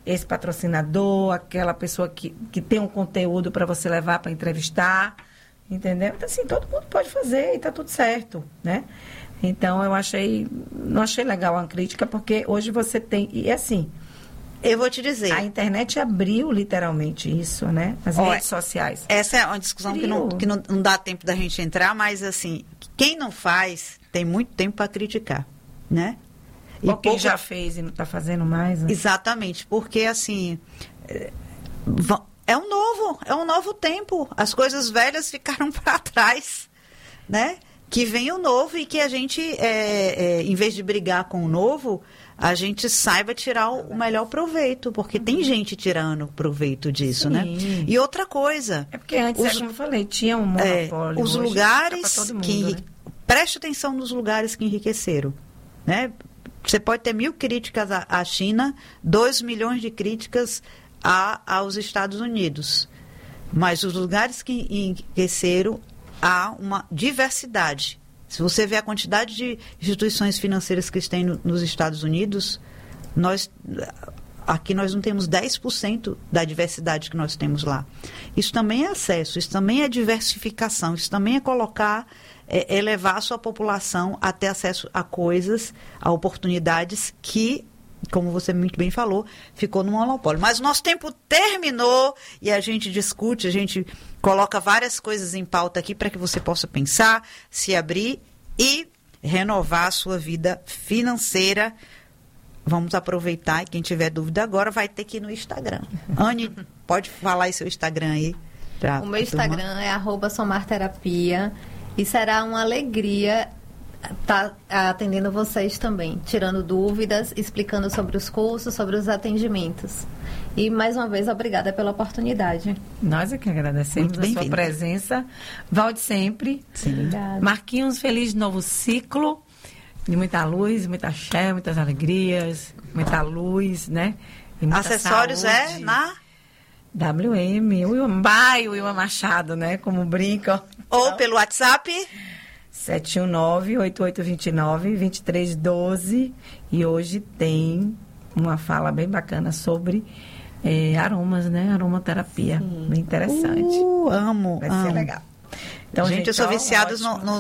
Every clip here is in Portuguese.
esse patrocinador, aquela pessoa que tem um conteúdo para você levar para entrevistar, entendeu? Então, assim, todo mundo pode fazer e está tudo certo, né? Então, não achei legal a crítica, porque hoje você tem, e assim... Eu vou te dizer. A internet abriu literalmente isso, né? As redes sociais. Essa é uma discussão que não dá tempo da gente entrar, mas assim, quem não faz tem muito tempo para criticar, né? Ou quem já fez e não está fazendo mais. Né? Exatamente, porque assim, é um novo tempo. As coisas velhas ficaram para trás, né? Que vem o novo e que a gente, em vez de brigar com o novo, a gente saiba tirar o melhor proveito, porque tem gente tirando proveito disso, né? E outra coisa... É porque antes, como eu falei, tinha um monopólio. Os lugares que... Né? Preste atenção nos lugares que enriqueceram, né? Você pode ter 1.000 críticas à China, 2 milhões de críticas aos Estados Unidos. Mas os lugares que enriqueceram, há uma diversidade. Se você vê a quantidade de instituições financeiras que tem nos Estados Unidos, aqui nós não temos 10% da diversidade que nós temos lá. Isso também é acesso, isso também é diversificação, isso também é colocar, elevar a sua população a ter acesso a coisas, a oportunidades que, como você muito bem falou, ficou no monopólio. Mas o nosso tempo terminou e a gente discute, a gente coloca várias coisas em pauta aqui para que você possa pensar, se abrir e renovar a sua vida financeira. Vamos aproveitar e quem tiver dúvida agora vai ter que ir no Instagram. Anne, pode falar aí seu Instagram aí. O meu Instagram é @somarterapia e será uma alegria estar atendendo vocês também, tirando dúvidas, explicando sobre os cursos, sobre os atendimentos. E, mais uma vez, obrigada pela oportunidade. Nós é que agradecemos a sua presença. Volte sempre. Sim. Obrigada. Marquinhos, feliz novo ciclo, de muita luz, muita axé, muitas alegrias, muita luz, né? E muita acessórios saúde. na... WM, Wilma Machado, né? Como brincam. Ou então, pelo WhatsApp... 719-8829-2312. E hoje tem uma fala bem bacana sobre aromas, né? Aromaterapia. Sim. Bem interessante. Amo. Vai ser legal. Então, gente, eu sou viciada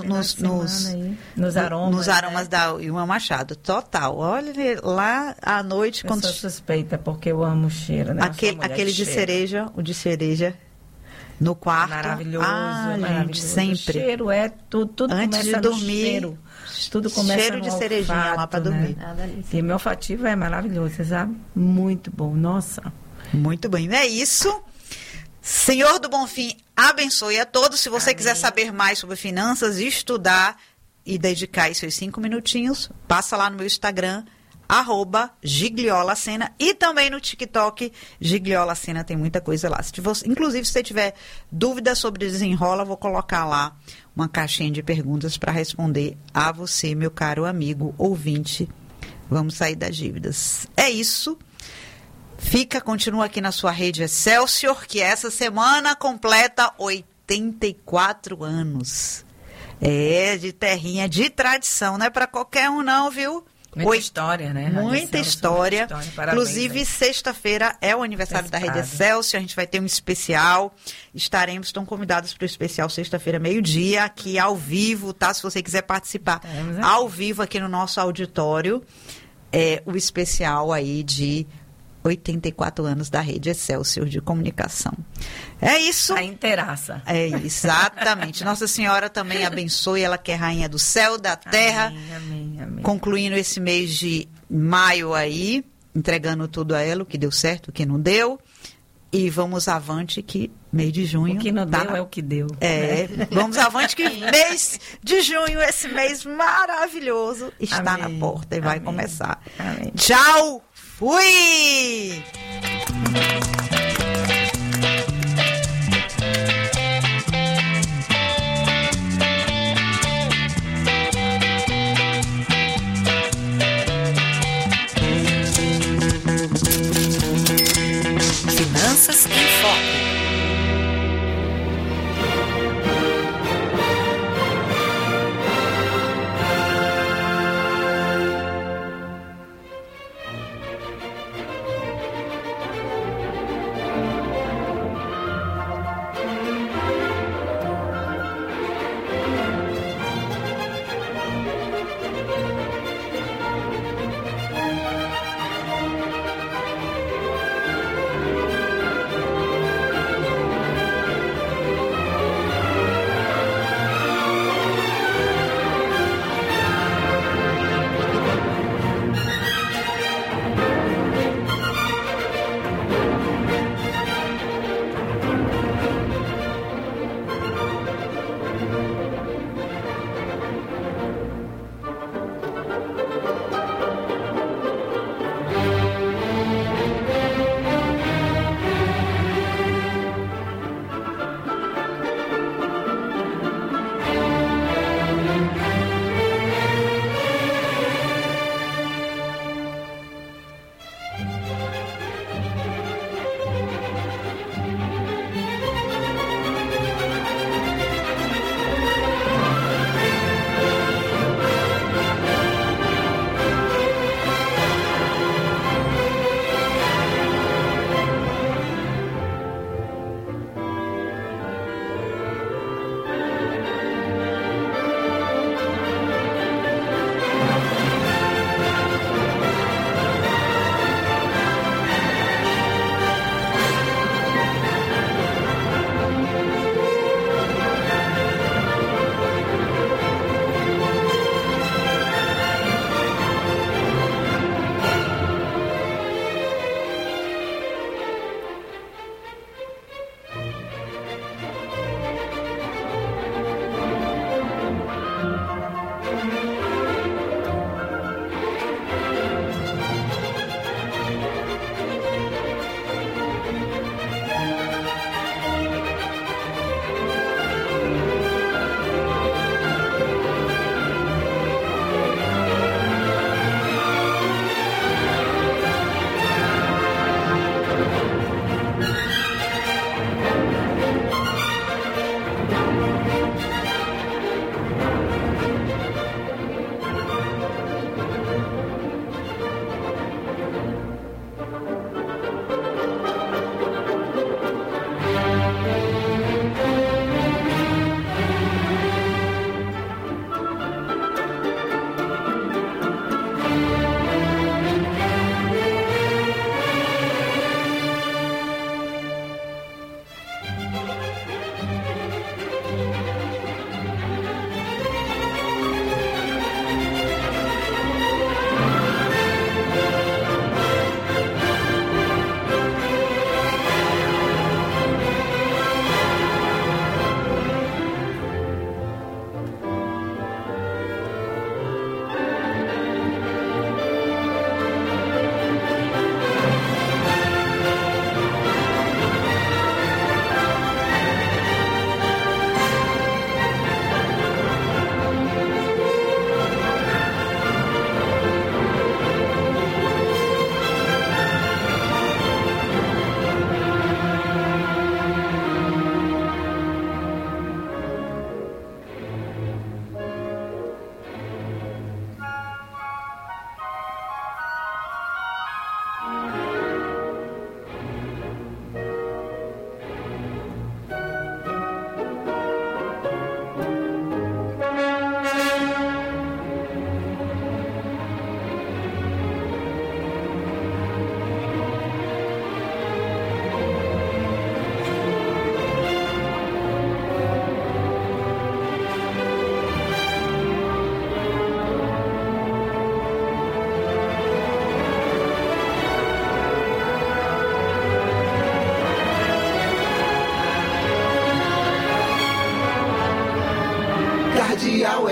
nos aromas da Wilma Machado. Total. Olha lá à noite. Eu sou suspeita, porque eu amo o cheiro, né? Aquele de cereja, o de cereja. No quarto. Maravilhoso. Gente, sempre. O cheiro é tudo antes começa de dormir. Cheiro. Tudo começa cheiro de cerejinha olfato, lá para dormir. Né? E meu olfativo é maravilhoso, você sabe? Muito bom. Nossa. Muito bem. É isso. Senhor do Bonfim, abençoe a todos. Se você quiser saber mais sobre finanças, estudar e dedicar aí seus 5 minutinhos, passa lá no meu Instagram, @GigliolaSena, e também no TikTok, GigliolaSena, tem muita coisa lá. Inclusive, se você tiver dúvidas sobre Desenrola, vou colocar lá uma caixinha de perguntas para responder a você, meu caro amigo ouvinte. Vamos sair das dívidas. É isso. Continua aqui na sua rede Excelsior, que essa semana completa 84 anos. De terrinha, de tradição, não é para qualquer um não, viu? Muita história, né? Muita história. Inclusive, sexta-feira é o aniversário da Rede Excelsior. A gente vai ter um especial. Estão convidados para o especial sexta-feira, meio-dia, aqui ao vivo, tá? Se você quiser participar ao vivo aqui no nosso auditório, o especial aí de 84 anos da Rede Excelsior de Comunicação. É isso. A inteiraça. Exatamente. Nossa Senhora também abençoe, ela que é rainha do céu, da terra. Amém. Concluindo esse mês de maio aí, entregando tudo a ela, o que deu certo, o que não deu. E vamos avante que mês de junho... O que não deu é o que deu. Vamos avante que mês de junho, esse mês maravilhoso, está na porta e vai começar. Amém. Tchau! Fui! Finanças em Foco.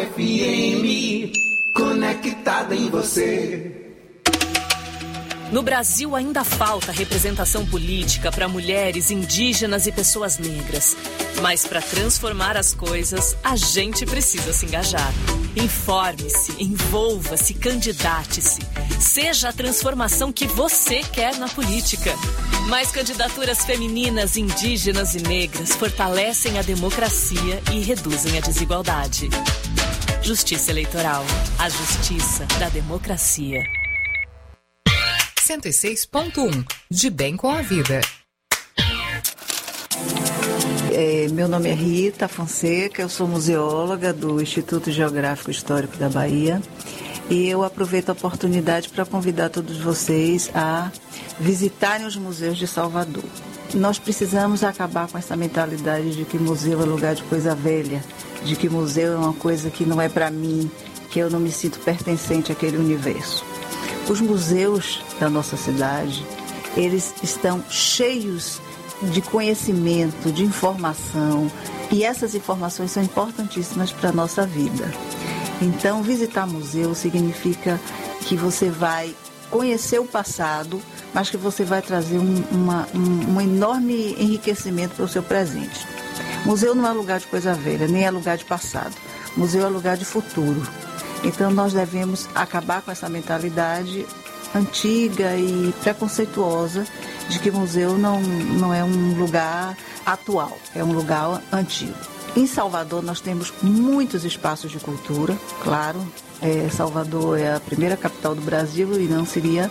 FM, conectada em você. No Brasil ainda falta representação política para mulheres, indígenas e pessoas negras. Mas para transformar as coisas, a gente precisa se engajar. Informe-se, envolva-se, candidate-se. Seja a transformação que você quer na política. Mais candidaturas femininas, indígenas e negras fortalecem a democracia e reduzem a desigualdade. Justiça Eleitoral. A justiça da democracia. 106.1 De Bem com a Vida. Meu nome é Rita Fonseca, eu sou museóloga do Instituto Geográfico Histórico da Bahia e eu aproveito a oportunidade para convidar todos vocês a visitarem os museus de Salvador. Nós precisamos acabar com essa mentalidade de que museu é lugar de coisa velha, de que museu é uma coisa que não é para mim, que eu não me sinto pertencente àquele universo. Os museus da nossa cidade, eles estão cheios de conhecimento, de informação, e essas informações são importantíssimas para a nossa vida. Então, visitar museu significa que você vai conhecer o passado, mas que você vai trazer um enorme enriquecimento para o seu presente. Museu não é lugar de coisa velha, nem é lugar de passado. Museu é lugar de futuro. Então, nós devemos acabar com essa mentalidade antiga e preconceituosa de que museu não é um lugar atual, é um lugar antigo. Em Salvador, nós temos muitos espaços de cultura, claro. Salvador é a primeira capital do Brasil e não seria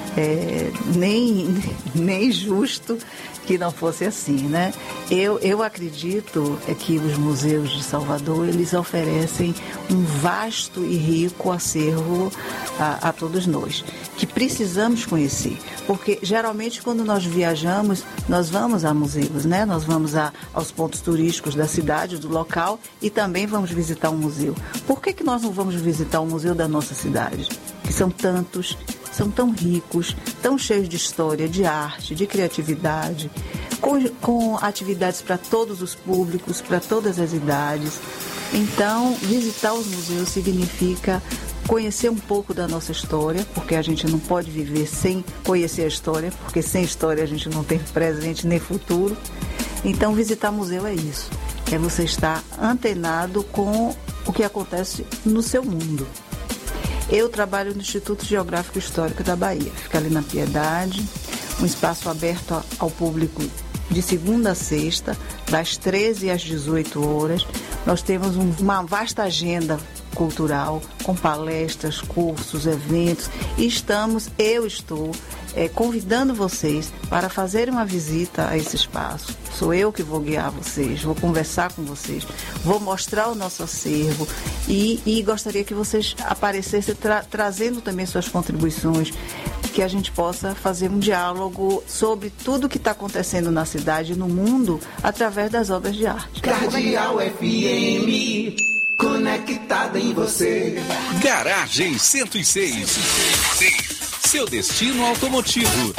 nem justo que não fosse assim, né? Eu acredito que os museus de Salvador, eles oferecem um vasto e rico acervo a todos nós, que precisamos conhecer, porque geralmente quando nós viajamos, nós vamos a museus, né? Nós vamos aos pontos turísticos da cidade, do local, e também vamos visitar um museu. Por que nós não vamos visitar o museu da nossa cidade? Que são tantos, são tão ricos, tão cheios de história, de arte, de criatividade, com atividades para todos os públicos, para todas as idades. Então, visitar os museus significa conhecer um pouco da nossa história, porque a gente não pode viver sem conhecer a história, porque sem história a gente não tem presente nem futuro. Então, visitar museu é isso, é você estar antenado com o que acontece no seu mundo. Eu trabalho no Instituto Geográfico Histórico da Bahia, fica ali na Piedade, um espaço aberto ao público de segunda a sexta, das 13 às 18 horas. Nós temos uma vasta agenda cultural, com palestras, cursos, eventos, e eu estou convidando vocês para fazerem uma visita a esse espaço. Sou eu que vou guiar vocês, vou conversar com vocês, vou mostrar o nosso acervo e gostaria que vocês aparecessem trazendo também suas contribuições, que a gente possa fazer um diálogo sobre tudo que está acontecendo na cidade e no mundo através das obras de arte. Cardeal FM, conectada em você. Garagem 106. Seu destino automotivo.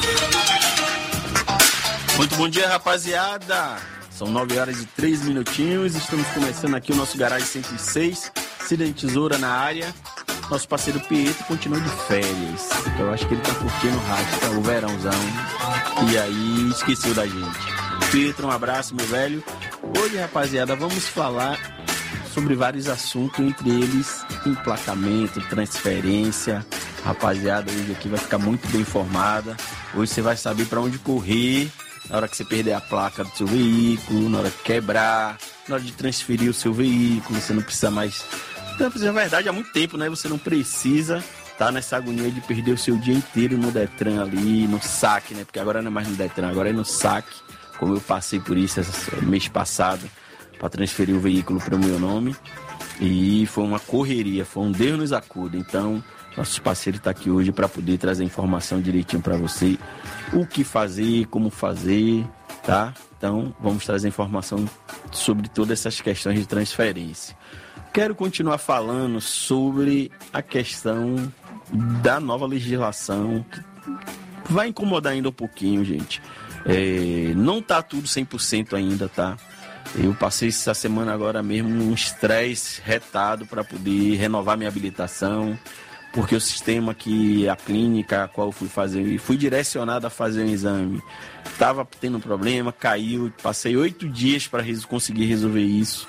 Muito bom dia, rapaziada. São 9 horas e 3 minutinhos. Estamos começando aqui o nosso Garagem 106. Cida de Tesoura na área. Nosso parceiro Pietro continua de férias. Eu acho que ele tá curtindo o rádio, o verãozão. E aí esqueceu da gente. Pietro, um abraço, meu velho. Hoje, rapaziada, vamos falar sobre vários assuntos, entre eles emplacamento, transferência. Rapaziada, hoje aqui vai ficar muito bem informada. Hoje você vai saber para onde correr na hora que você perder a placa do seu veículo, na hora que quebrar, na hora de transferir o seu veículo. Você não precisa mais... Na verdade, há muito tempo, né? Você não precisa estar nessa agonia de perder o seu dia inteiro no Detran ali, no saque, né? Porque agora não é mais no Detran, agora é no saque. Como eu passei por isso mês passado, para transferir o veículo para o meu nome. E foi uma correria, foi um Deus nos acuda. Então, nosso parceiro está aqui hoje para poder trazer informação direitinho para você. O que fazer, como fazer, tá? Então, vamos trazer informação sobre todas essas questões de transferência. Quero continuar falando sobre a questão da nova legislação, que vai incomodar ainda um pouquinho, gente. Não tá tudo 100% ainda, tá? Eu passei essa semana agora mesmo um estresse retado para poder renovar minha habilitação, porque o sistema que a clínica a qual eu fui direcionado a fazer um exame, estava tendo um problema, caiu, passei 8 dias para conseguir resolver isso.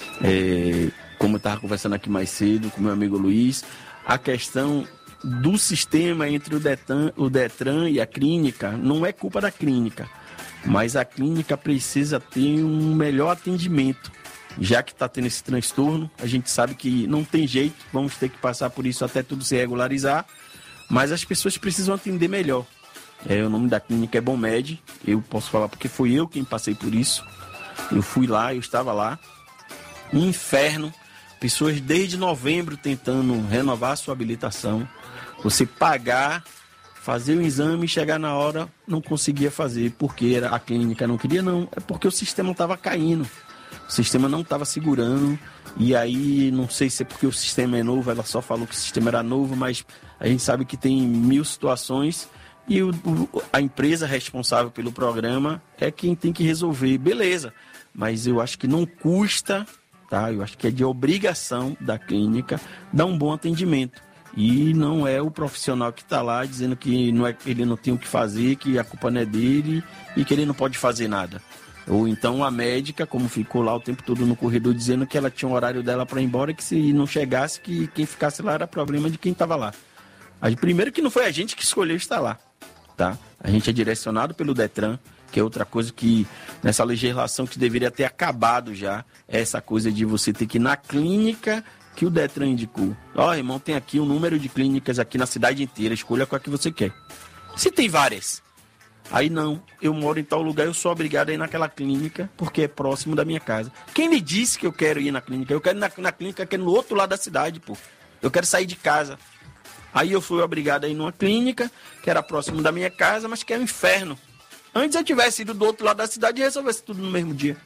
Como eu estava conversando aqui mais cedo com meu amigo Luiz, a questão do sistema entre o Detran e a clínica não é culpa da clínica, mas a clínica precisa ter um melhor atendimento. Já que está tendo esse transtorno, a gente sabe que não tem jeito, vamos ter que passar por isso até tudo se regularizar, mas as pessoas precisam atender melhor. O nome da clínica é Bommed, eu posso falar porque fui eu quem passei por isso. Eu fui lá, eu estava lá, um inferno, pessoas desde novembro tentando renovar a sua habilitação, você pagar, fazer o exame e chegar na hora, não conseguia fazer, porque a clínica não queria, não, é porque o sistema estava caindo. O sistema não estava segurando, e aí não sei se é porque o sistema é novo, ela só falou que o sistema era novo, mas a gente sabe que tem 1000 situações e a empresa responsável pelo programa é quem tem que resolver, beleza. Mas eu acho que não custa, tá? Eu acho que é de obrigação da clínica dar um bom atendimento. E não é o profissional que está lá dizendo que ele não tem o que fazer, que a culpa não é dele e que ele não pode fazer nada. Ou então a médica, como ficou lá o tempo todo no corredor, dizendo que ela tinha um horário dela para ir embora, que se não chegasse, que quem ficasse lá era problema de quem estava lá. Primeiro que não foi a gente que escolheu estar lá, tá? A gente é direcionado pelo Detran, que é outra coisa que nessa legislação que deveria ter acabado já, é essa coisa de você ter que ir na clínica que o Detran indicou. Irmão, tem aqui um número de clínicas aqui na cidade inteira, escolha qual que você quer. Se tem várias... Aí não, eu moro em tal lugar, eu sou obrigado a ir naquela clínica porque é próximo da minha casa. Quem me disse que eu quero ir na clínica? Eu quero ir na clínica que é no outro lado da cidade, pô. Eu quero sair de casa. Aí eu fui obrigado a ir numa clínica que era próximo da minha casa, mas que é um inferno. Antes eu tivesse ido do outro lado da cidade e resolvesse tudo no mesmo dia.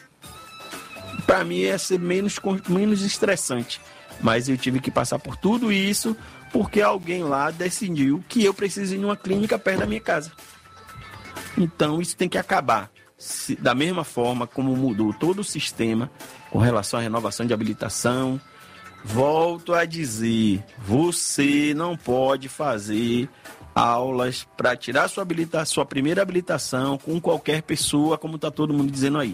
Pra mim ia ser menos estressante. Mas eu tive que passar por tudo isso porque alguém lá decidiu que eu preciso ir numa clínica perto da minha casa. Então isso tem que acabar. Da mesma forma como mudou todo o sistema com relação à renovação de habilitação, volto a dizer, você não pode fazer aulas para tirar sua primeira habilitação com qualquer pessoa, como está todo mundo dizendo aí.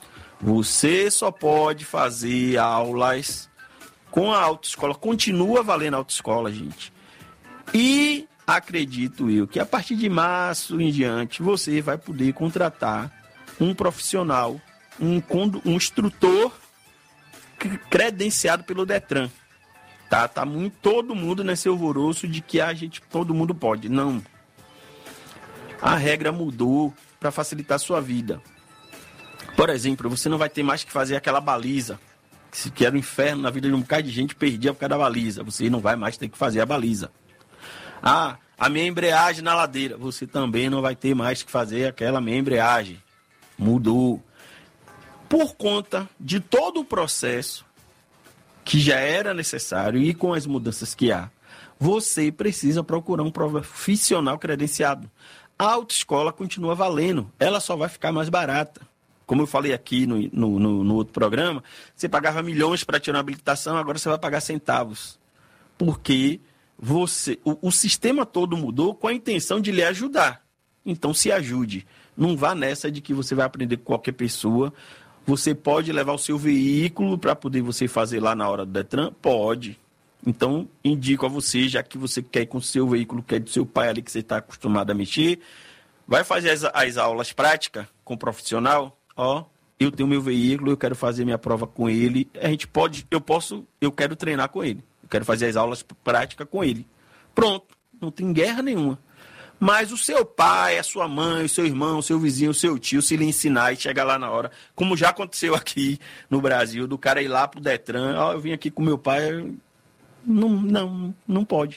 Você só pode fazer aulas com a autoescola. Continua valendo a autoescola, gente. E acredito eu que a partir de março em diante você vai poder contratar um profissional, um instrutor credenciado pelo Detran. Tá todo mundo nesse alvoroço de que todo mundo pode. Não. A regra mudou para facilitar a sua vida. Por exemplo, você não vai ter mais que fazer aquela baliza, que era um inferno na vida de um bocado de gente, perdia por causa da baliza. Você não vai mais ter que fazer a baliza. A minha embreagem na ladeira. Você também não vai ter mais que fazer aquela minha embreagem. Mudou. Por conta de todo o processo que já era necessário e com as mudanças que há, você precisa procurar um profissional credenciado. A autoescola continua valendo. Ela só vai ficar mais barata. Como eu falei aqui no outro programa, você pagava milhões para tirar uma habilitação, agora você vai pagar centavos. Porque o sistema todo mudou com a intenção de lhe ajudar. Então se ajude. Não vá nessa de que você vai aprender com qualquer pessoa. Você pode levar o seu veículo para poder você fazer lá na hora do Detran? Pode. Então indico a você, já que você quer ir com o seu veículo, que é do seu pai ali que você está acostumado a mexer, vai fazer as aulas práticas com o profissional. Eu tenho meu veículo, eu quero fazer minha prova com ele. Eu quero treinar com ele. Eu quero fazer as aulas práticas com ele. Pronto, não tem guerra nenhuma. Mas o seu pai, a sua mãe, o seu irmão, o seu vizinho, o seu tio, se lhe ensinar e chegar lá na hora, como já aconteceu aqui no Brasil, do cara ir lá pro Detran, eu vim aqui com meu pai, não pode.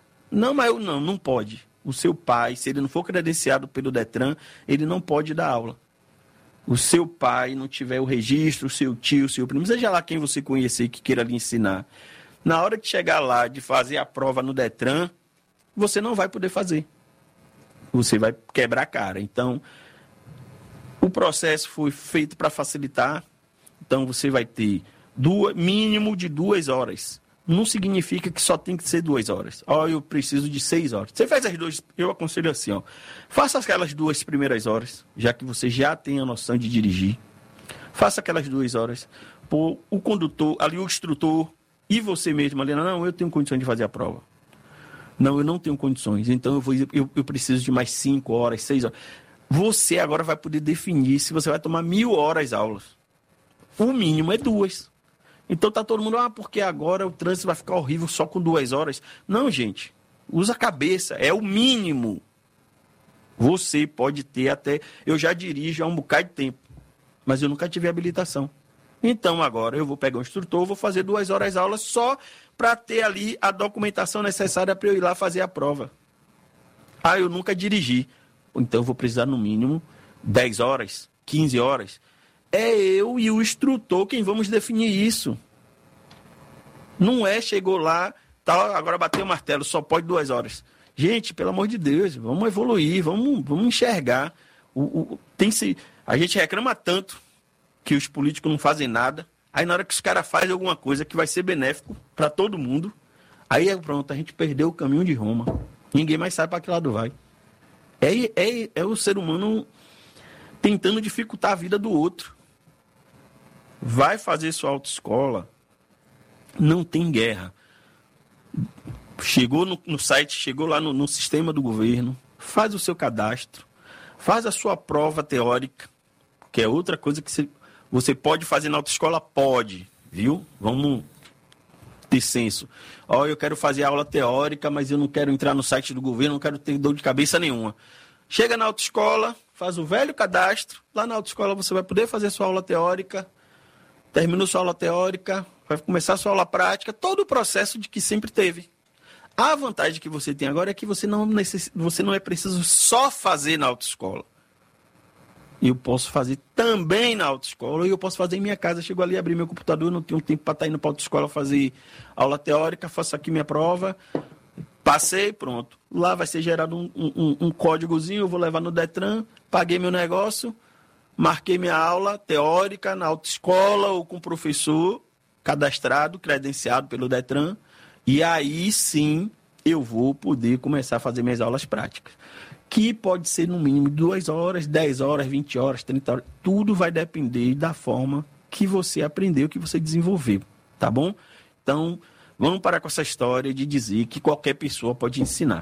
Não pode. O seu pai, se ele não for credenciado pelo Detran, ele não pode dar aula. O seu pai não tiver o registro, o seu tio, o seu primo, seja lá quem você conhecer que queira lhe ensinar, na hora de chegar lá, de fazer a prova no Detran, você não vai poder fazer. Você vai quebrar a cara. Então, o processo foi feito para facilitar. Então, você vai ter mínimo de 2 horas. Não significa que só tem que ser 2 horas. Eu preciso de 6 horas. Você faz as 2, eu aconselho assim, faça aquelas 2 primeiras horas, já que você já tem a noção de dirigir. Faça aquelas 2 horas. Pô, o condutor, ali o instrutor e você mesmo ali, não, eu tenho condições de fazer a prova. Não, eu não tenho condições. Então, eu preciso de mais 5 horas, 6 horas. Você agora vai poder definir se você vai tomar 1.000 horas aulas. O mínimo é 2. Então tá todo mundo, porque agora o trânsito vai ficar horrível só com 2 horas. Não, gente. Usa a cabeça. É o mínimo. Você pode ter até... Eu já dirijo há um bocado de tempo. Mas eu nunca tive habilitação. Então agora eu vou pegar um instrutor, vou fazer 2 horas aulas só para ter ali a documentação necessária para eu ir lá fazer a prova. Eu nunca dirigi. Então eu vou precisar no mínimo 10 horas, 15 horas. É eu e o instrutor quem vamos definir isso. Não é, chegou lá, agora bateu o martelo, só pode 2 horas. Gente, pelo amor de Deus, vamos evoluir, vamos enxergar. A gente reclama tanto que os políticos não fazem nada. Aí na hora que os caras fazem alguma coisa que vai ser benéfico para todo mundo, aí pronto, a gente perdeu o caminho de Roma. Ninguém mais sabe para que lado vai. É o ser humano tentando dificultar a vida do outro. Vai fazer sua autoescola, não tem guerra. Chegou no site, chegou lá no sistema do governo, faz o seu cadastro, faz a sua prova teórica, que é outra coisa que você pode fazer na autoescola, pode, viu? Vamos ter senso. Eu quero fazer aula teórica, mas eu não quero entrar no site do governo, não quero ter dor de cabeça nenhuma. Chega na autoescola, faz o velho cadastro, lá na autoescola você vai poder fazer sua aula teórica, terminou sua aula teórica, vai começar sua aula prática, todo o processo de que sempre teve. A vantagem que você tem agora é que você não é preciso só fazer na autoescola. Eu posso fazer também na autoescola e eu posso fazer em minha casa. Chego ali, abrir meu computador, não tenho tempo para estar indo para a autoescola fazer aula teórica, faço aqui minha prova, passei, pronto. Lá vai ser gerado um códigozinho, eu vou levar no Detran, paguei meu negócio, marquei minha aula teórica na autoescola ou com o professor cadastrado, credenciado pelo Detran, e aí sim eu vou poder começar a fazer minhas aulas práticas. Que pode ser no mínimo 2 horas, 10 horas, 20 horas, 30 horas. Tudo vai depender da forma que você aprendeu, que você desenvolveu, tá bom? Então, vamos parar com essa história de dizer que qualquer pessoa pode ensinar.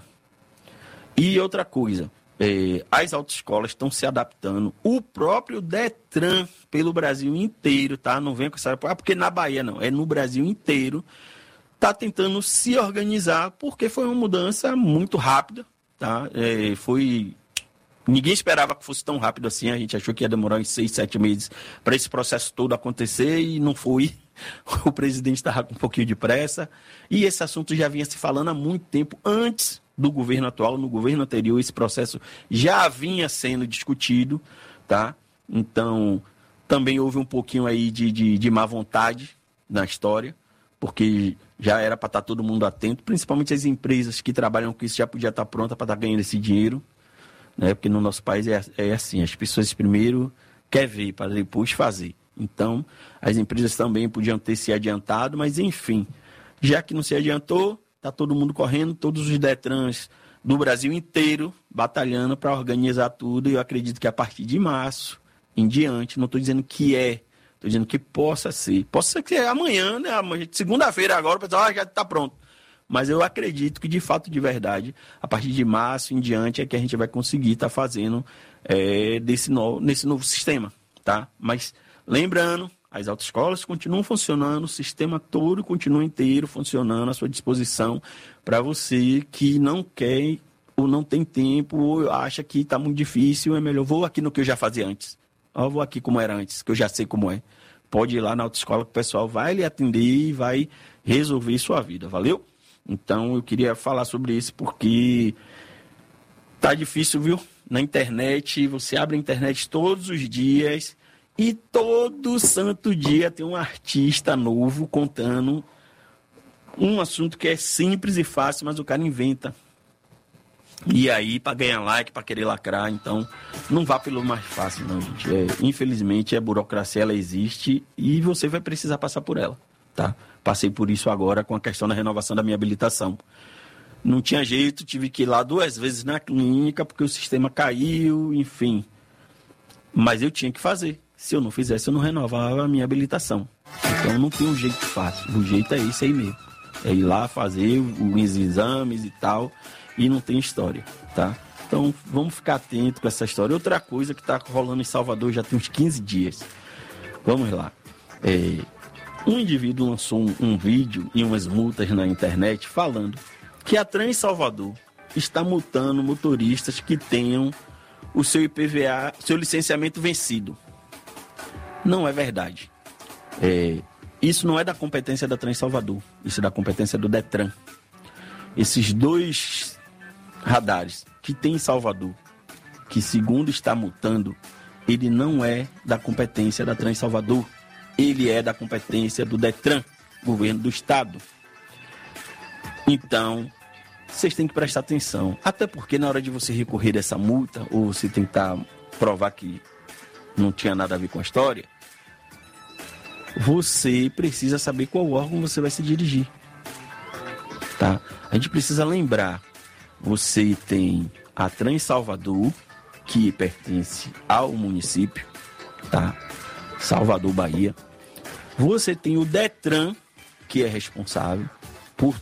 E outra coisa, as autoescolas estão se adaptando. O próprio Detran, pelo Brasil inteiro, tá? Não vem com essa... porque na Bahia não, é no Brasil inteiro, está tentando se organizar, porque foi uma mudança muito rápida. Tá? Ninguém esperava que fosse tão rápido assim. A gente achou que ia demorar uns 6, 7 meses para esse processo todo acontecer e não foi. O presidente estava com um pouquinho de pressa. E esse assunto já vinha se falando há muito tempo antes do governo atual. No governo anterior, esse processo já vinha sendo discutido. Tá? Então, também houve um pouquinho aí de má vontade na história, porque já era para estar todo mundo atento, principalmente as empresas que trabalham com isso já podia estar pronta para estar ganhando esse dinheiro, né? Porque no nosso país é assim, as pessoas primeiro querem ver para depois fazer. Então, as empresas também podiam ter se adiantado, mas enfim, já que não se adiantou, está todo mundo correndo, todos os Detrans do Brasil inteiro batalhando para organizar tudo, e eu acredito que a partir de março em diante, não estou dizendo que estou dizendo que possa ser. Possa ser que amanhã, né? Segunda-feira agora, o pessoal já está pronto. Mas eu acredito que, de fato, de verdade, a partir de março em diante é que a gente vai conseguir estar fazendo nesse novo sistema, tá? Mas, lembrando, as autoescolas continuam funcionando, o sistema todo continua inteiro funcionando à sua disposição para você que não quer ou não tem tempo ou acha que está muito difícil, é melhor, vou aqui no que eu já fazia antes. Eu vou aqui como era antes, que eu já sei como é. Pode ir lá na autoescola que o pessoal vai lhe atender e vai resolver sua vida, valeu? Então eu queria falar sobre isso porque tá difícil, viu? Na internet, você abre a internet todos os dias e todo santo dia tem um artista novo contando um assunto que é simples e fácil, mas o cara inventa. E aí, para ganhar like, para querer lacrar, então, não vá pelo mais fácil, não, gente. Infelizmente, a burocracia, ela existe e você vai precisar passar por ela, tá? Passei por isso agora com a questão da renovação da minha habilitação. Não tinha jeito, tive que ir lá 2 vezes na clínica, porque o sistema caiu, enfim. Mas eu tinha que fazer. Se eu não fizesse, eu não renovava a minha habilitação. Então, não tem um jeito fácil. O jeito é esse aí mesmo. É ir lá fazer os exames e tal, e não tem história, tá? Então, vamos ficar atento com essa história. Outra coisa que está rolando em Salvador já tem uns 15 dias. Vamos lá. Um indivíduo lançou um vídeo e umas multas na internet falando que a Trans Salvador está multando motoristas que tenham o seu IPVA, seu licenciamento vencido. Não é verdade. Isso não é da competência da Trans Salvador, isso é da competência do Detran. Esses 2 radares que tem em Salvador, que segundo está multando, ele não é da competência da Trans Salvador, ele é da competência do Detran, governo do estado. Então, vocês têm que prestar atenção, até porque na hora de você recorrer dessa multa, ou você tentar provar que não tinha nada a ver com a história, você precisa saber qual órgão você vai se dirigir, tá? A gente precisa lembrar, você tem a Trans Salvador, que pertence ao município, tá? Salvador, Bahia. Você tem o Detran, que é responsável por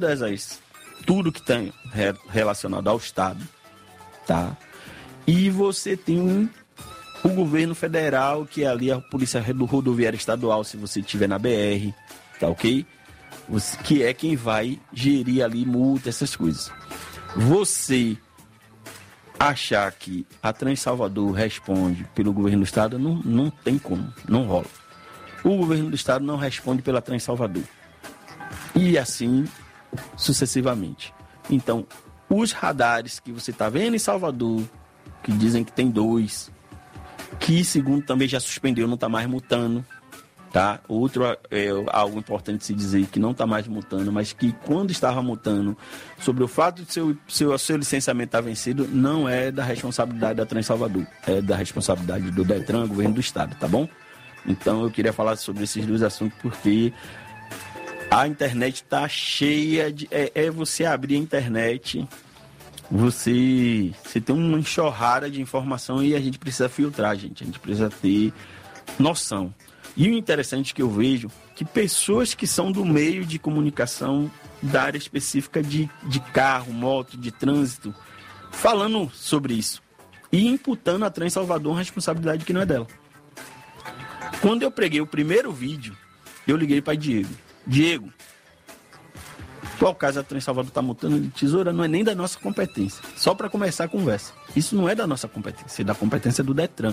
tudo que tem relacionado ao estado, tá? E você tem o governo federal, que é ali a Polícia Rodoviária Estadual, se você estiver na BR, tá ok? Que é quem vai gerir ali multa, essas coisas. Você achar que a Trans Salvador responde pelo governo do estado, não tem como, não rola. O governo do estado não responde pela Trans Salvador. E assim sucessivamente. Então, os radares que você está vendo em Salvador, que dizem que tem 2, que segundo também já suspendeu, não está mais multando, tá? Outro algo importante se dizer, que não está mais multando, mas que quando estava multando, sobre o fato de seu licenciamento estar vencido, não é da responsabilidade da Trans Salvador, é da responsabilidade do Detran, governo do estado, tá bom? Então eu queria falar sobre esses 2 assuntos, porque a internet está cheia de... você abrir a internet, você tem uma enxurrada de informação e a gente precisa filtrar, gente. A gente precisa ter noção. E o interessante que eu vejo que pessoas que são do meio de comunicação da área específica de carro, moto, de trânsito, falando sobre isso e imputando a Trans Salvador uma responsabilidade que não é dela. Quando eu preguei o primeiro vídeo, eu liguei para Diego, qual caso a Trans Salvador está multando de tesoura, não é nem da nossa competência. Só para começar a conversa. Isso não é da nossa competência, é da competência do Detran.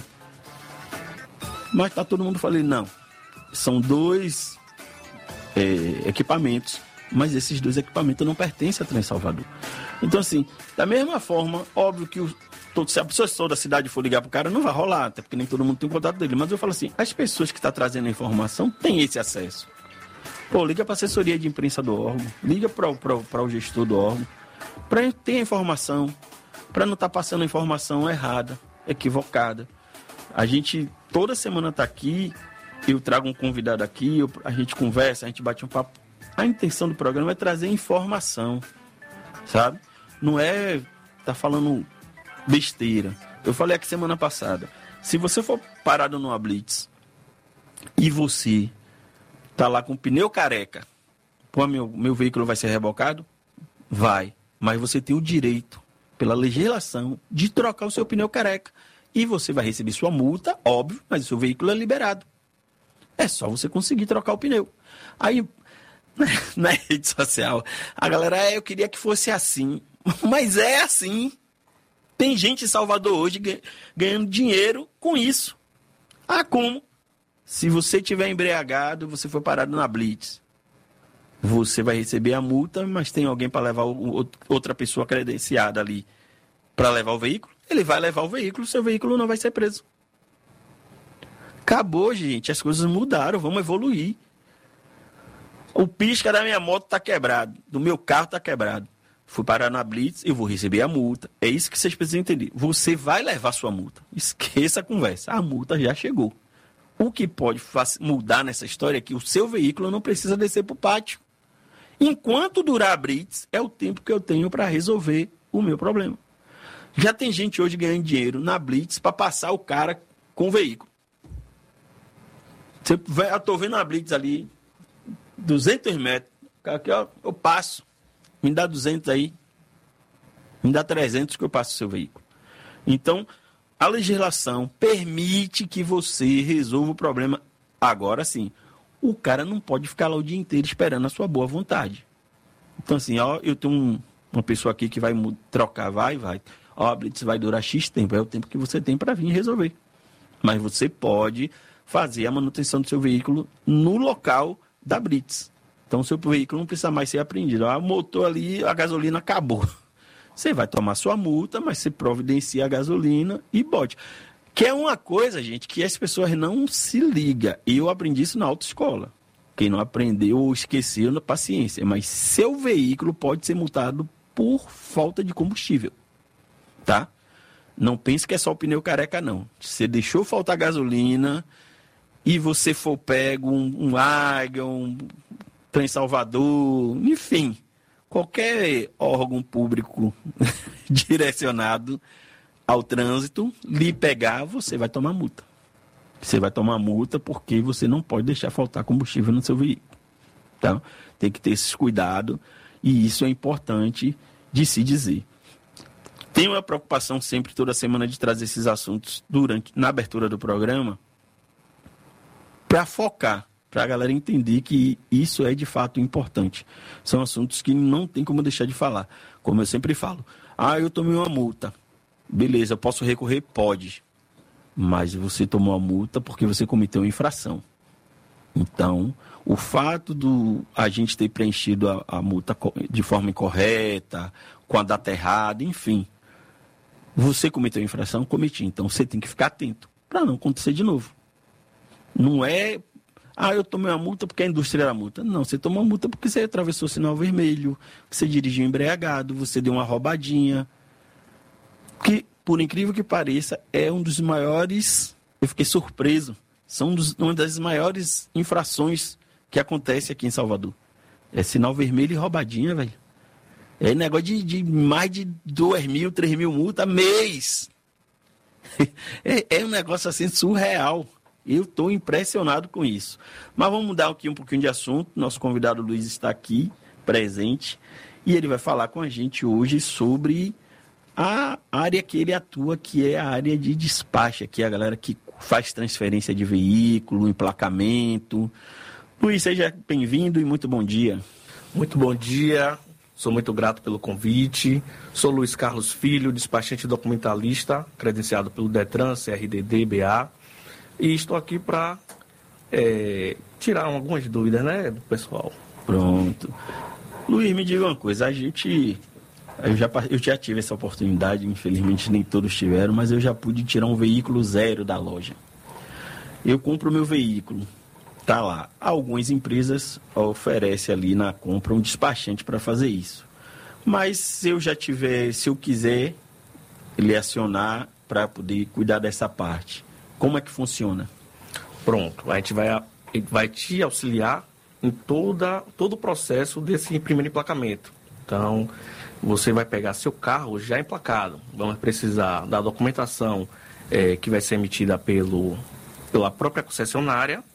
Mas tá todo mundo falando, não. São 2 equipamentos, mas esses 2 equipamentos não pertencem a Trans Salvador. Então, assim, da mesma forma, óbvio que se a pessoa toda da cidade for ligar pro cara, não vai rolar, até porque nem todo mundo tem contato dele. Mas eu falo assim, as pessoas que estão trazendo a informação têm esse acesso. Pô, liga para a assessoria de imprensa do órgão, liga para o gestor do órgão, para ter a informação, para não estar passando a informação errada, equivocada. A gente toda semana está aqui, eu trago um convidado aqui, a gente conversa, a gente bate um papo. A intenção do programa é trazer informação, sabe? Não é tá falando besteira. Eu falei aqui semana passada, se você for parado numa blitz e você tá lá com o pneu careca, pô, meu veículo vai ser rebocado? Vai. Mas você tem o direito, pela legislação, de trocar o seu pneu careca. E você vai receber sua multa, óbvio, mas o seu veículo é liberado. É só você conseguir trocar o pneu. Aí, na rede social, a galera, eu queria que fosse assim. Mas é assim. Tem gente em Salvador hoje ganhando dinheiro com isso. Ah, como? Se você estiver embriagado, você foi parado na blitz, você vai receber a multa, mas tem alguém para levar outra pessoa credenciada ali para levar o veículo, ele vai levar o veículo, seu veículo não vai ser preso. Acabou, gente, as coisas mudaram, vamos evoluir. O pisca da minha moto está quebrado, do meu carro está quebrado. fui parar na Blitz, eu vou receber a multa. É isso que vocês precisam entender. Você vai levar sua multa. Esqueça a conversa. A multa já chegou. O que pode mudar nessa história é que o seu veículo não precisa descer para o pátio. Enquanto durar a Blitz, é o tempo que eu tenho para resolver o meu problema. Já tem gente hoje ganhando dinheiro na Blitz para passar o cara com o veículo. Eu estou vendo a Blitz ali, 200 metros. Aqui, ó, eu passo. Me dá 200 aí. Me dá 300 que eu passo o seu veículo. Então, a legislação permite que você resolva o problema. Agora sim, o cara não pode ficar lá o dia inteiro esperando a sua boa vontade. Então, assim, ó, eu tenho uma pessoa aqui que vai trocar, vai. Ó, a Blitz vai durar X tempo. É o tempo que você tem para vir resolver. Mas você pode fazer a manutenção do seu veículo no local da Blitz. Então, o seu veículo não precisa mais ser apreendido. O motor ali, a gasolina acabou. Você vai tomar sua multa, mas você providencia a gasolina e bote. Que é uma coisa, gente, que as pessoas não se ligam. Eu aprendi isso na autoescola. Quem não aprendeu ou esqueceu, na paciência. Mas seu veículo pode ser multado por falta de combustível. Tá? Não pense que é só o pneu careca, não. Você deixou faltar gasolina e você for pego um Águia, um Trem Salvador, enfim, qualquer órgão público direcionado ao trânsito lhe pegar, você vai tomar multa. Você vai tomar multa porque você não pode deixar faltar combustível no seu veículo. Tá? Tem que ter esse cuidado e isso é importante de se dizer. Tenho uma preocupação sempre, toda semana, de trazer esses assuntos na abertura do programa para focar, para a galera entender que isso é de fato importante. São assuntos que não tem como deixar de falar. Como eu sempre falo, eu tomei uma multa. Beleza, eu posso recorrer? Pode. Mas você tomou a multa porque você cometeu uma infração. Então, o fato a gente ter preenchido a multa de forma incorreta, com a data errada, enfim. Você cometeu a infração? Cometi. Então, você tem que ficar atento para não acontecer de novo. Não é... eu tomei uma multa porque a indústria era multa. Não, você tomou uma multa porque você atravessou o sinal vermelho, você dirigiu embriagado, você deu uma roubadinha. Que, por incrível que pareça, é um dos maiores... Eu fiquei surpreso. São uma das maiores infrações que acontece aqui em Salvador. É sinal vermelho e roubadinha, velho. É negócio de mais de 2.000, 3.000 multas mês. É um negócio assim surreal. Eu estou impressionado com isso. Mas vamos mudar aqui um pouquinho de assunto. Nosso convidado Luiz está aqui, presente, e ele vai falar com a gente hoje sobre a área que ele atua, que é a área de despacho, que é a galera que faz transferência de veículo, emplacamento. Luiz, seja bem-vindo e muito bom dia. Muito bom dia, sou muito grato pelo convite. Sou Luiz Carlos Filho, despachante documentalista, credenciado pelo Detran, CRDD, BA. E estou aqui para tirar algumas dúvidas, né, do pessoal. Pronto. Luiz, me diga uma coisa, eu já tive essa oportunidade, infelizmente nem todos tiveram, mas eu já pude tirar um veículo zero da loja. Eu compro o meu veículo, tá lá. Algumas empresas oferecem ali na compra um despachante para fazer isso. Mas se eu quiser ele acionar para poder cuidar dessa parte, como é que funciona? Pronto, a gente vai te auxiliar em todo o processo desse primeiro emplacamento. Então, você vai pegar seu carro já emplacado. Vamos precisar da documentação que vai ser emitida pela própria concessionária.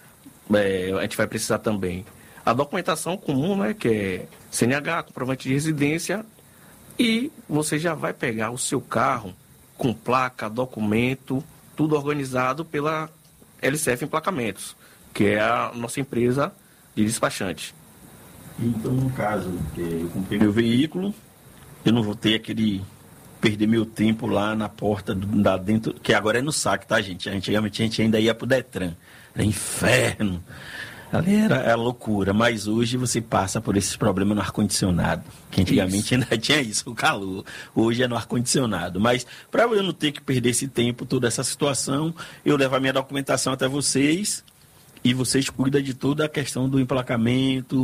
A gente vai precisar também a documentação comum, né, que é CNH, comprovante de residência. E você já vai pegar o seu carro com placa, documento, tudo organizado pela LCF Emplacamentos, que é a nossa empresa de despachante. Então, no caso, eu comprei meu veículo, eu não vou ter perder meu tempo lá na porta dentro, que agora é no saque, tá, gente? Antigamente a gente ainda ia pro Detran, era inferno, ali era loucura, mas hoje você passa por esses problemas no ar-condicionado, que antigamente ainda tinha isso, o calor, hoje é no ar-condicionado, mas para eu não ter que perder esse tempo, toda essa situação, eu levo a minha documentação até vocês, e vocês cuidam de toda a questão do emplacamento,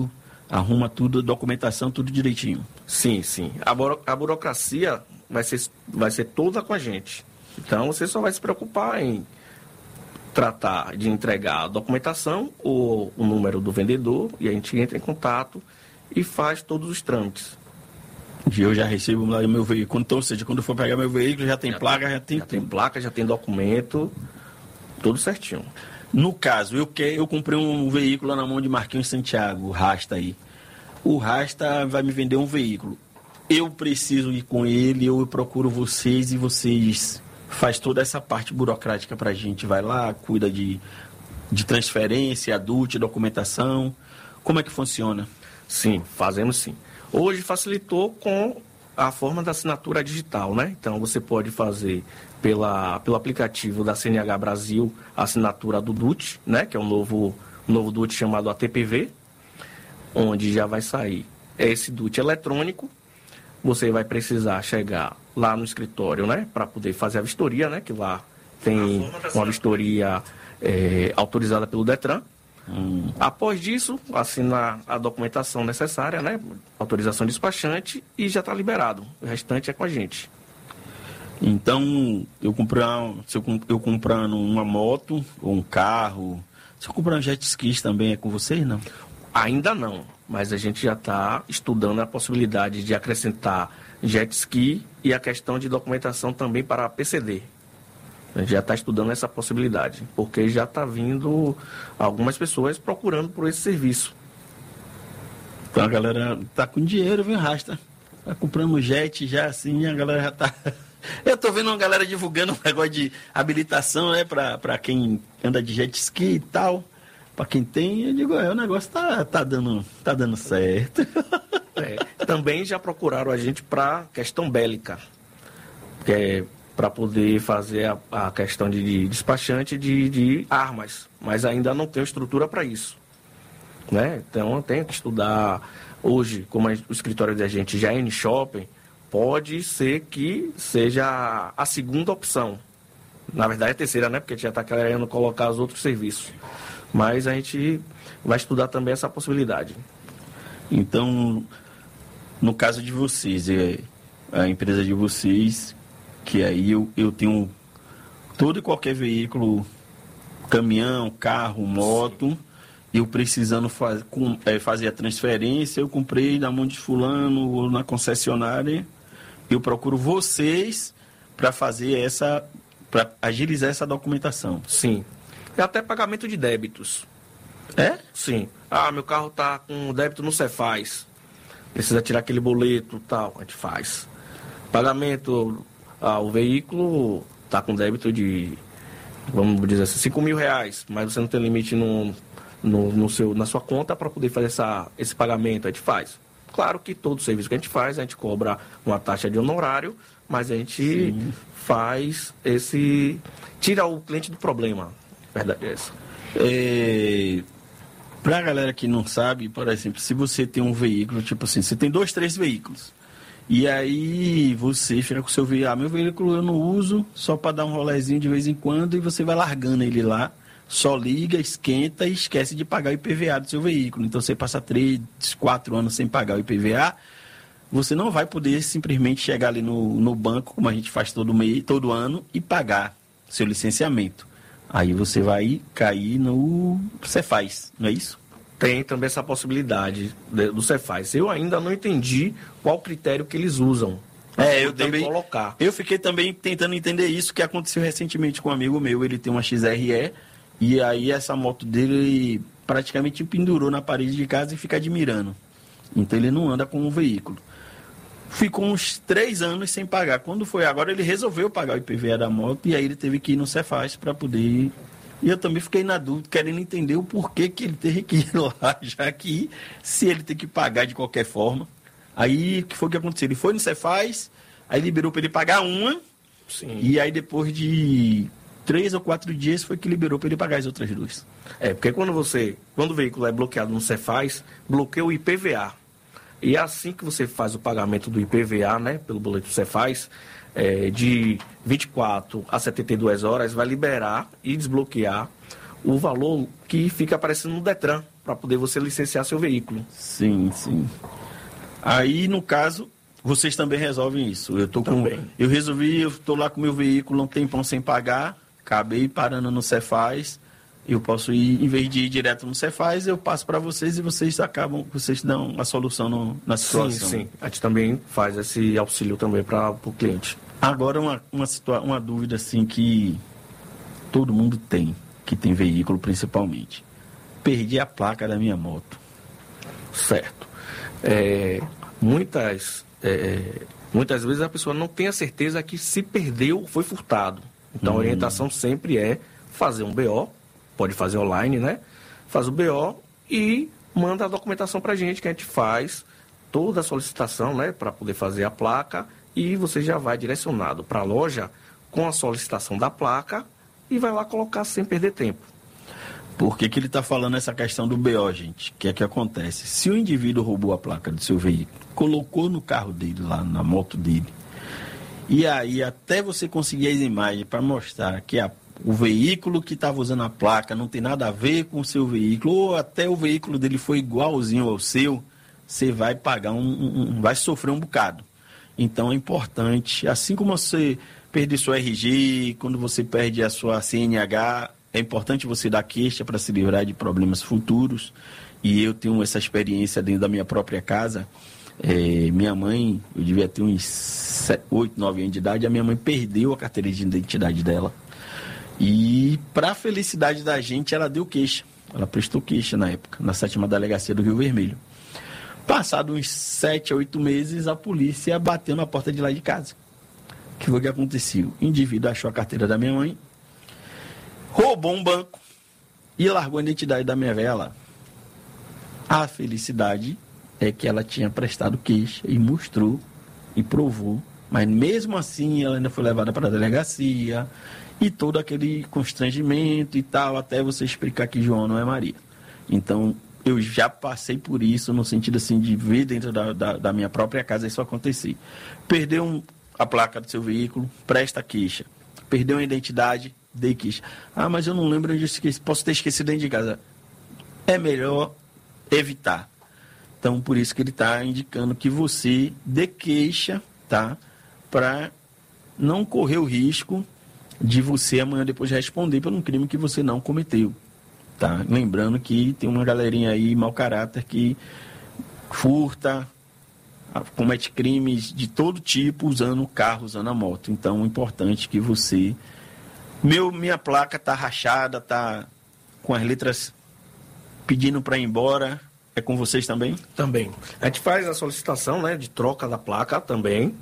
arruma tudo, documentação, tudo direitinho. Sim. A burocracia vai ser toda com a gente. Então, você só vai se preocupar em tratar de entregar a documentação ou o número do vendedor, e a gente entra em contato e faz todos os trâmites. E eu já recebo lá o meu veículo. Então, ou seja, quando eu for pegar meu veículo, já tem placa, já tem placa, já tem documento, tudo certinho. No caso, eu comprei um veículo na mão de Marquinhos Santiago, o Rasta aí. O Rasta vai me vender um veículo. Eu preciso ir com ele, eu procuro vocês e vocês faz toda essa parte burocrática pra gente. Vai lá, cuida de transferência, adulto, documentação. Como é que funciona? Sim, fazemos sim. Hoje facilitou com a forma da assinatura digital, né? Então você pode fazer pelo aplicativo da CNH Brasil a assinatura do DUT, né? Que é um novo DUT chamado ATPV, onde já vai sair esse DUT eletrônico. Você vai precisar chegar lá no escritório, né? Para poder fazer a vistoria, né? Que lá tem uma vistoria autorizada pelo Detran. Após disso, assinar a documentação necessária, né? Autorização de despachante e já está liberado. O restante é com a gente. Então, se eu comprando uma moto ou um carro, se eu comprar um jet ski também é com vocês, não? Ainda não, mas a gente já está estudando a possibilidade de acrescentar jet ski e a questão de documentação também para a PCD. A gente já está estudando essa possibilidade, porque já está vindo algumas pessoas procurando por esse serviço. Então a galera tá com dinheiro, viu, Rasta? Tá comprando jet já assim, a galera já tá... Eu tô vendo uma galera divulgando um negócio de habilitação, né, pra quem anda de jet ski e tal. Pra quem tem, eu digo, o negócio tá dando certo. Também já procuraram a gente para questão bélica, que é para poder fazer a questão de despachante de armas, mas ainda não tem estrutura para isso, né? Então eu tenho que estudar. Hoje, como o escritório da gente já é em shopping, pode ser que seja a segunda opção. Na verdade é a terceira, né? Porque a gente já está querendo colocar os outros serviços. Mas a gente vai estudar também essa possibilidade. Então, no caso de vocês, a empresa de vocês, que aí eu tenho todo e qualquer veículo, caminhão, carro, moto, eu precisando fazer a transferência, eu comprei na mão de fulano ou na concessionária, eu procuro vocês para fazer para agilizar essa documentação. Sim. E até pagamento de débitos. É? Sim. Meu carro tá com débito no Cefaz. Precisa tirar aquele boleto, tal, a gente faz. Pagamento, o veículo tá com débito de, vamos dizer assim, R$5.000, mas você não tem limite na sua conta para poder fazer esse pagamento, a gente faz. Claro que todo serviço que a gente faz, a gente cobra uma taxa de honorário, mas a gente faz tira o cliente do problema. Verdade é essa. Pra galera que não sabe, por exemplo, se você tem um veículo, tipo assim, você tem 2, 3 veículos, e aí você fica com o seu veículo, meu veículo eu não uso, só para dar um rolezinho de vez em quando, e você vai largando ele lá, só liga, esquenta e esquece de pagar o IPVA do seu veículo. Então você passa 3, 4 anos sem pagar o IPVA, você não vai poder simplesmente chegar ali no banco, como a gente faz todo ano, e pagar seu licenciamento. Aí você vai cair no Cefaz, não é isso? Tem também essa possibilidade do Cefaz. Eu ainda não entendi qual critério que eles usam. Eu também colocar. Eu fiquei também tentando entender isso, que aconteceu recentemente com um amigo meu. Ele tem uma XRE, e aí essa moto dele praticamente pendurou na parede de casa e fica admirando. Então ele não anda com um veículo. Ficou uns 3 anos sem pagar. Quando foi agora, ele resolveu pagar o IPVA da moto, e aí ele teve que ir no Cefaz para poder... E eu também fiquei na dúvida, querendo entender o porquê que ele teve que ir lá, já que se ele tem que pagar de qualquer forma. Aí, o que foi que aconteceu? Ele foi no Cefaz, aí liberou para ele pagar uma, e aí depois de 3 ou 4 dias foi que liberou para ele pagar as outras 2. Porque quando o veículo é bloqueado no Cefaz, bloqueia o IPVA. E assim que você faz o pagamento do IPVA, né, pelo boleto do Cefaz, de 24 a 72 horas, vai liberar e desbloquear o valor que fica aparecendo no Detran, para poder você licenciar seu veículo. Sim, sim. Aí, no caso, vocês também resolvem isso. Eu estou lá com o meu veículo um tempão sem pagar, acabei parando no Cefaz, eu posso ir, em vez de ir direto no Cefaz, eu passo para vocês e vocês dão a solução na situação. Sim. A gente também faz esse auxílio também para o cliente. Agora, uma dúvida assim que todo mundo tem, que tem veículo principalmente. Perdi a placa da minha moto. Certo. Muitas vezes a pessoa não tem a certeza que se perdeu, foi furtado. Então a orientação sempre é fazer um BO, pode fazer online, né? Faz o BO e manda a documentação pra gente, que a gente faz toda a solicitação, né? Para poder fazer a placa e você já vai direcionado para a loja com a solicitação da placa e vai lá colocar sem perder tempo. Por que ele está falando essa questão do BO, gente? O que é que acontece? Se o indivíduo roubou a placa do seu veículo, colocou no carro dele, lá na moto dele, e aí até você conseguir as imagens para mostrar que o veículo que estava usando a placa não tem nada a ver com o seu veículo, ou até o veículo dele foi igualzinho ao seu, você vai pagar vai sofrer um bocado. Então é importante, assim como você perde sua RG, quando você perde a sua CNH, é importante você dar queixa para se livrar de problemas futuros. E eu tenho essa experiência dentro da minha própria casa. Minha mãe, eu devia ter uns 8, 9 anos de idade, a minha mãe perdeu a carteira de identidade dela. E, para a felicidade da gente, ela deu queixa. Ela prestou queixa na época, na 7ª Delegacia do Rio Vermelho. Passado uns 7 a 8 meses, a polícia bateu na porta de lá de casa. O que foi que aconteceu? O indivíduo achou a carteira da minha mãe, roubou um banco e largou a identidade da minha velha lá. A felicidade é que ela tinha prestado queixa e mostrou e provou, mas mesmo assim ela ainda foi levada para a delegacia e todo aquele constrangimento e tal, até você explicar que João não é Maria. Então, eu já passei por isso, no sentido assim de ver dentro da minha própria casa isso acontecer. Perdeu a placa do seu veículo, presta queixa. Perdeu a identidade, dei queixa. Mas eu não lembro onde eu esqueci. Posso ter esquecido dentro de casa. É melhor evitar. Então, por isso que ele está indicando que você dê queixa, tá? Para não correr o risco de você amanhã depois responder por um crime que você não cometeu, tá? Lembrando que tem uma galerinha aí, mau caráter, que furta, comete crimes de todo tipo usando o carro, usando a moto. Então, é importante que você... Minha placa tá rachada, tá com as letras pedindo para ir embora. É com vocês também? Também. A gente faz a solicitação, né, de troca da placa também.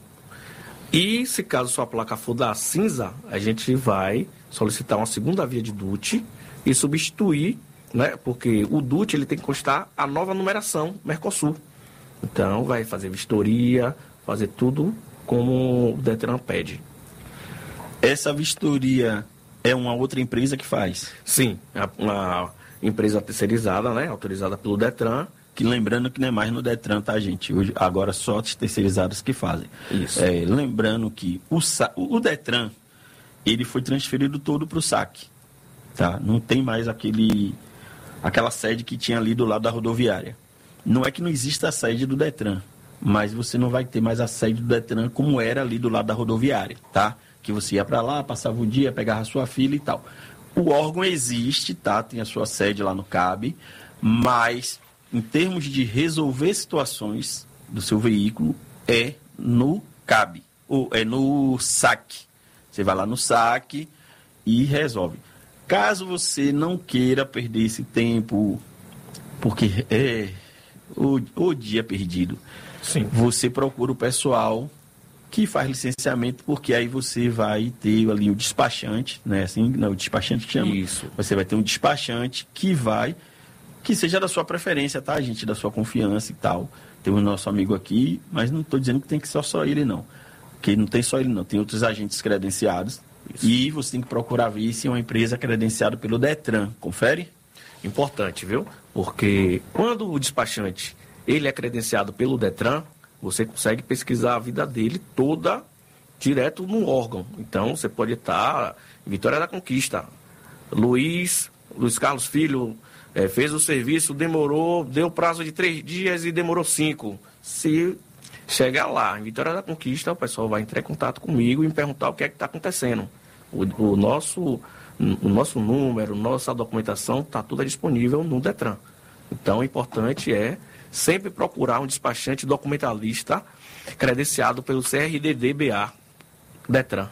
E se caso sua placa for da cinza, a gente vai solicitar uma segunda via de DUT e substituir, né, porque o DUT ele tem que constar a nova numeração Mercosul. Então vai fazer vistoria, fazer tudo como o Detran pede. Essa vistoria é uma outra empresa que faz? Sim, uma empresa terceirizada, né, autorizada pelo Detran. Que lembrando que não é mais no Detran, tá, gente? Hoje, agora só os terceirizados que fazem. Isso. Lembrando que o Detran, ele foi transferido todo para o SAC, tá? Não tem mais aquela sede que tinha ali do lado da rodoviária. Não é que não exista a sede do Detran, mas você não vai ter mais a sede do Detran como era ali do lado da rodoviária, tá? Que você ia para lá, passava o dia, pegava a sua fila e tal. O órgão existe, tá? Tem a sua sede lá no CAB, mas em termos de resolver situações do seu veículo, é no CAB, ou é no SAC. Você vai lá no SAC e resolve. Caso você não queira perder esse tempo, porque é o dia perdido, sim, você procura o pessoal que faz licenciamento, porque aí você vai ter ali o despachante, né? Assim, não, o despachante que chama. Isso. Você vai ter um despachante que seja da sua preferência, tá, gente? Da sua confiança e tal. Tem o nosso amigo aqui, mas não estou dizendo que tem que ser só ele, não. Porque não tem só ele, não. Tem outros agentes credenciados. Isso. E você tem que procurar ver se é uma empresa credenciada pelo Detran. Confere? Importante, viu? Porque quando o despachante ele é credenciado pelo Detran, você consegue pesquisar a vida dele toda direto no órgão. Então, você pode estar em Vitória da Conquista. Luiz Carlos Filho, fez o serviço, demorou, deu prazo de 3 dias e demorou 5. Se chegar lá, em Vitória da Conquista, o pessoal vai entrar em contato comigo e me perguntar o que é que está acontecendo. O nosso número, nossa documentação, está toda disponível no Detran. Então, o importante é sempre procurar um despachante documentalista credenciado pelo CRDD-BA Detran.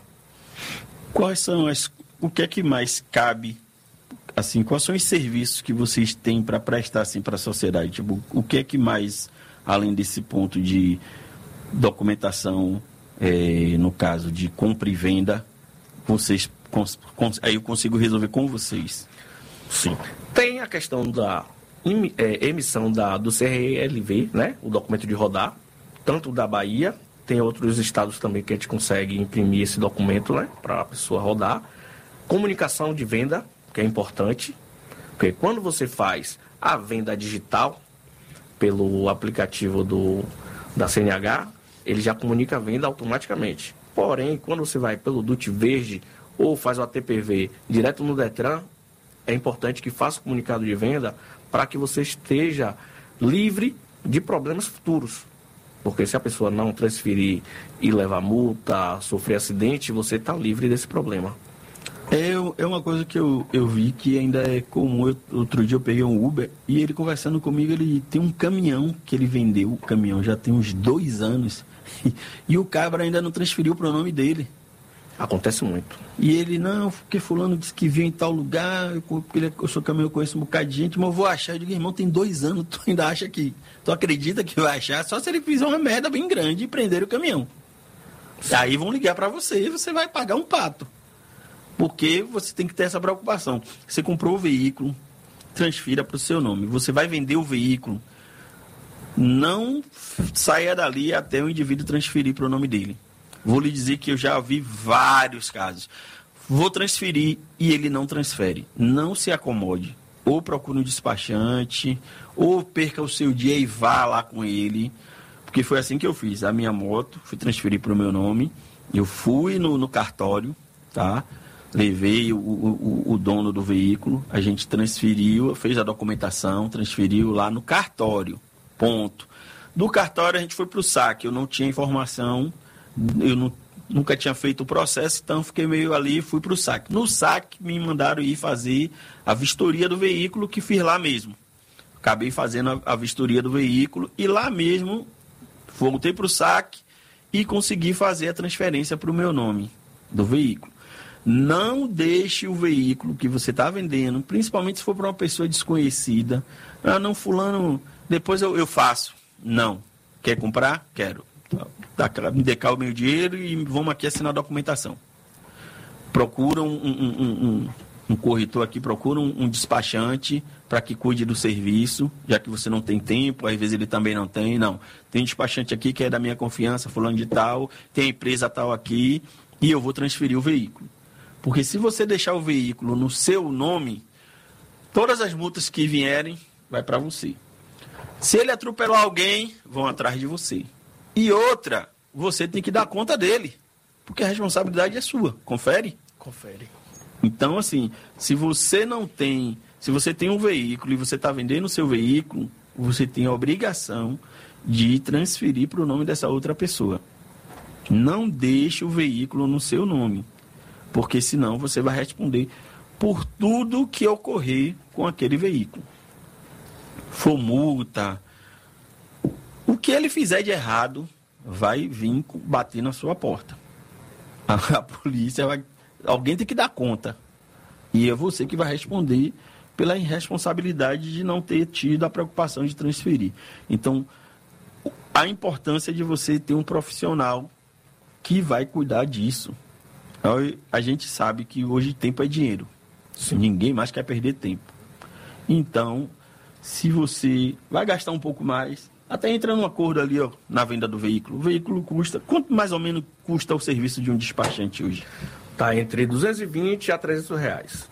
Quais são o que é que mais cabe, assim, quais são os serviços que vocês têm para prestar assim, para a sociedade? Tipo, o que é que mais, além desse ponto de documentação, no caso de compra e venda, vocês aí eu consigo resolver com vocês? Sim. Tem a questão da emissão do CRLV, né? O documento de rodar, tanto da Bahia, tem outros estados também que a gente consegue imprimir esse documento, né? Para a pessoa rodar. Comunicação de venda, que é importante, porque quando você faz a venda digital pelo aplicativo da CNH, ele já comunica a venda automaticamente. Porém, quando você vai pelo DUT Verde ou faz o ATPV direto no Detran, é importante que faça o comunicado de venda para que você esteja livre de problemas futuros. Porque se a pessoa não transferir e levar multa, sofrer acidente, você está livre desse problema. É uma coisa que eu vi que ainda é comum. Outro dia eu peguei um Uber e ele conversando comigo, ele tem um caminhão que ele vendeu, o caminhão já tem uns 2 anos, e o cabra ainda não transferiu para o nome dele. Acontece muito. E ele, não, porque fulano disse que viu em tal lugar, eu sou caminhão, eu conheço um bocado de gente, mas eu vou achar. Eu digo, irmão, tem 2 anos, tu ainda acha que... Tu acredita que vai achar? Só se ele fizer uma merda bem grande e prender o caminhão. Aí vão ligar para você e você vai pagar um pato. Porque você tem que ter essa preocupação. Você comprou o veículo, transfira para o seu nome. Você vai vender o veículo, não saia dali até o indivíduo transferir para o nome dele. Vou lhe dizer que eu já vi vários casos. Vou transferir e ele não transfere. Não se acomode. Ou procure um despachante, ou perca o seu dia e vá lá com ele. Porque foi assim que eu fiz. A minha moto, fui transferir para o meu nome. Eu fui no cartório, tá? Levei o dono do veículo. A gente transferiu, fez a documentação, transferiu lá no cartório. Ponto. Do cartório a gente foi para o saque. Eu não tinha informação... Eu nunca tinha feito o processo, então fiquei meio ali e fui para o saque. No saque me mandaram ir fazer a vistoria do veículo, que fiz lá mesmo. Acabei fazendo a vistoria do veículo e lá mesmo voltei para o saque e consegui fazer a transferência para o meu nome do veículo. Não deixe o veículo que você está vendendo, principalmente se for para uma pessoa desconhecida. Ah, não, fulano, depois eu faço. Não. Quer comprar? Quero. Me decar o meu dinheiro e vamos aqui assinar a documentação. Procura um corretor aqui, procura um despachante para que cuide do serviço, já que você não tem tempo, às vezes ele também não tem. Não, tem um despachante aqui que é da minha confiança, fulano de tal, tem a empresa tal aqui e eu vou transferir o veículo. Porque se você deixar o veículo no seu nome, todas as multas que vierem, vai para você. Se ele atropelar alguém, vão atrás de você. E outra, você tem que dar conta dele, porque a responsabilidade é sua. Confere? Confere. Então, assim, se você tem um veículo e você está vendendo o seu veículo, você tem a obrigação de transferir para o nome dessa outra pessoa. Não deixe o veículo no seu nome, porque senão você vai responder por tudo que ocorrer com aquele veículo. For multa... O que ele fizer de errado vai vir bater na sua porta. A polícia vai... Alguém tem que dar conta. E é você que vai responder pela irresponsabilidade de não ter tido a preocupação de transferir. Então, a importância de você ter um profissional que vai cuidar disso. A gente sabe que hoje tempo é dinheiro. Sim. Ninguém mais quer perder tempo. Então, se você vai gastar um pouco mais... Até entra num acordo ali, ó, na venda do veículo. O veículo custa... Quanto mais ou menos custa o serviço de um despachante hoje? Está entre 220 a 300 reais.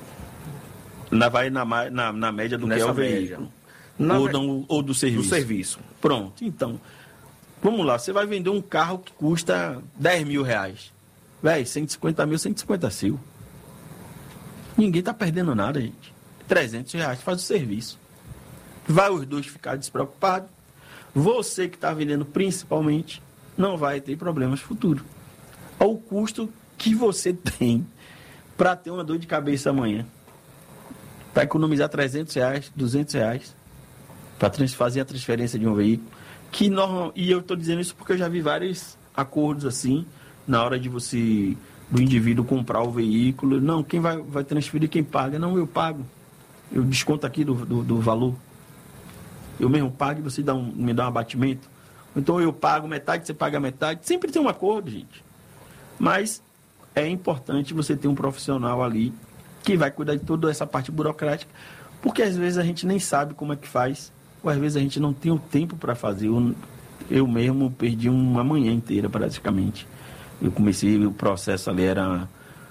Vai na média do que é o veículo. Ou do serviço? Do serviço. Pronto. Então, vamos lá. Você vai vender um carro que custa 10 mil reais. Véi, 150 mil, 150 seu. Ninguém está perdendo nada, gente. R$300, faz o serviço. Vai os dois ficar despreocupados. Você que está vendendo principalmente, não vai ter problemas futuros. Olha o custo que você tem para ter uma dor de cabeça amanhã. Para economizar R$300, R$200, para fazer a transferência de um veículo. E eu estou dizendo isso porque eu já vi vários acordos assim, na hora do indivíduo comprar o veículo. Não, quem vai transferir, quem paga? Não, eu pago. Eu desconto aqui do valor. Eu mesmo pago e você me dá um abatimento. Então eu pago metade, você paga metade. Sempre tem um acordo, gente. Mas é importante você ter um profissional ali que vai cuidar de toda essa parte burocrática, porque às vezes a gente nem sabe como é que faz, ou às vezes a gente não tem o tempo para fazer. Eu mesmo perdi uma manhã inteira praticamente. Eu comecei o processo ali, era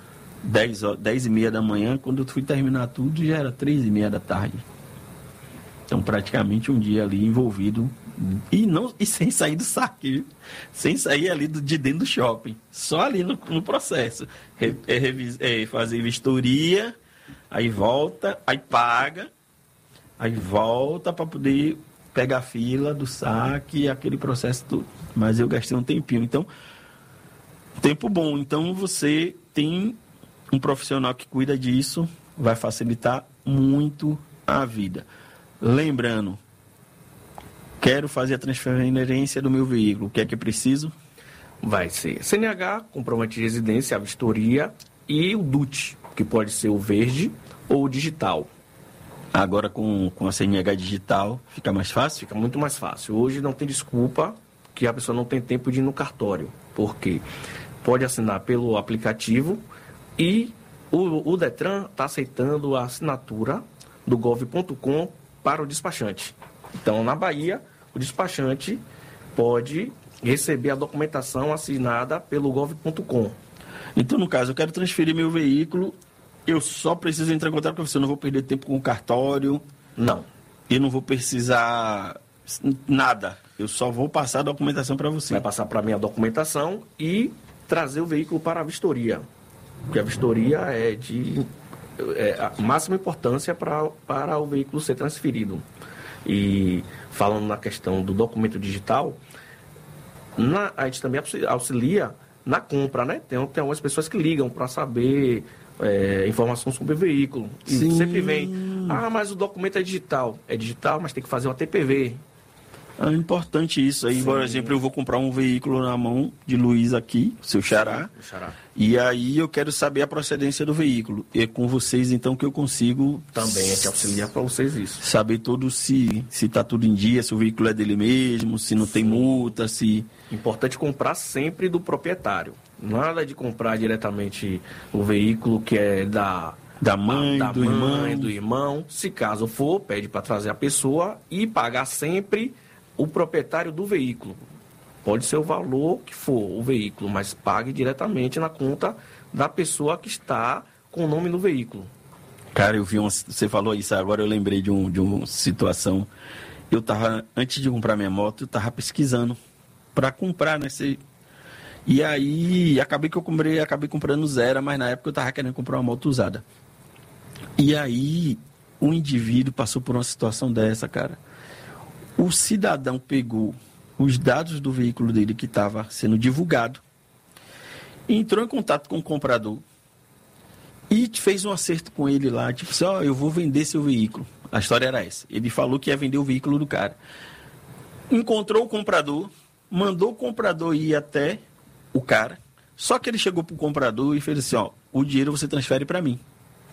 10h30 da manhã, quando eu fui terminar tudo já era 3h30 da tarde. Então praticamente um dia ali envolvido e sem sair do saque, viu? Sem sair ali de dentro do shopping, só ali no processo. Fazer vistoria, aí volta, aí paga, aí volta para poder pegar a fila do saque, aquele processo todo. Mas eu gastei um tempinho, então, tempo bom. Então você tem um profissional que cuida disso, vai facilitar muito a vida. Lembrando, quero fazer a transferência do meu veículo, o que é que preciso? Vai ser CNH, comprovante de residência, a vistoria e o DUT, que pode ser o verde ou o digital. Agora com a CNH digital fica mais fácil? Fica muito mais fácil. Hoje não tem desculpa que a pessoa não tem tempo de ir no cartório, porque pode assinar pelo aplicativo e o Detran está aceitando a assinatura do gov.com para o despachante. Então, na Bahia, o despachante pode receber a documentação assinada pelo gov.com. Então, no caso, eu quero transferir meu veículo, eu só preciso entrar em contato com você, eu não vou perder tempo com o cartório. Não. Eu não vou precisar nada, eu só vou passar a documentação para você. Vai passar para mim a documentação e trazer o veículo para a vistoria. Porque a vistoria é de a máxima importância para o veículo ser transferido. E falando na questão do documento digital, a gente também auxilia na compra, né? Tem algumas pessoas que ligam para saber informação sobre o veículo. E Sim. sempre vem, mas o documento é digital. É digital, mas tem que fazer uma TPV. É importante isso aí. Sim. Por exemplo, eu vou comprar um veículo na mão de Luiz aqui, seu xará. Sim, o xará. E aí eu quero saber a procedência do veículo. E é com vocês, então, que eu consigo... Também é que auxiliar para vocês isso. Saber todo se está tudo em dia, se o veículo é dele mesmo, se não tem multa, se... Importante comprar sempre do proprietário. Nada de comprar diretamente o veículo que é da mãe, do irmão. Se caso for, pede para trazer a pessoa e pagar sempre o proprietário do veículo. Pode ser o valor que for o veículo, mas pague diretamente na conta da pessoa que está com o nome no veículo. Cara, eu vi você falou isso, agora eu lembrei de uma situação. Eu tava, antes de comprar minha moto, eu tava pesquisando para comprar, né? E aí acabei comprando zero, mas na época eu tava querendo comprar uma moto usada. E aí um indivíduo passou por uma situação dessa, cara. O cidadão pegou os dados do veículo dele que estava sendo divulgado, entrou em contato com o comprador e fez um acerto com ele lá, tipo assim, eu vou vender seu veículo. A história era essa. Ele falou que ia vender o veículo do cara. Encontrou o comprador, mandou o comprador ir até o cara, só que ele chegou pro comprador e fez assim, o dinheiro você transfere para mim.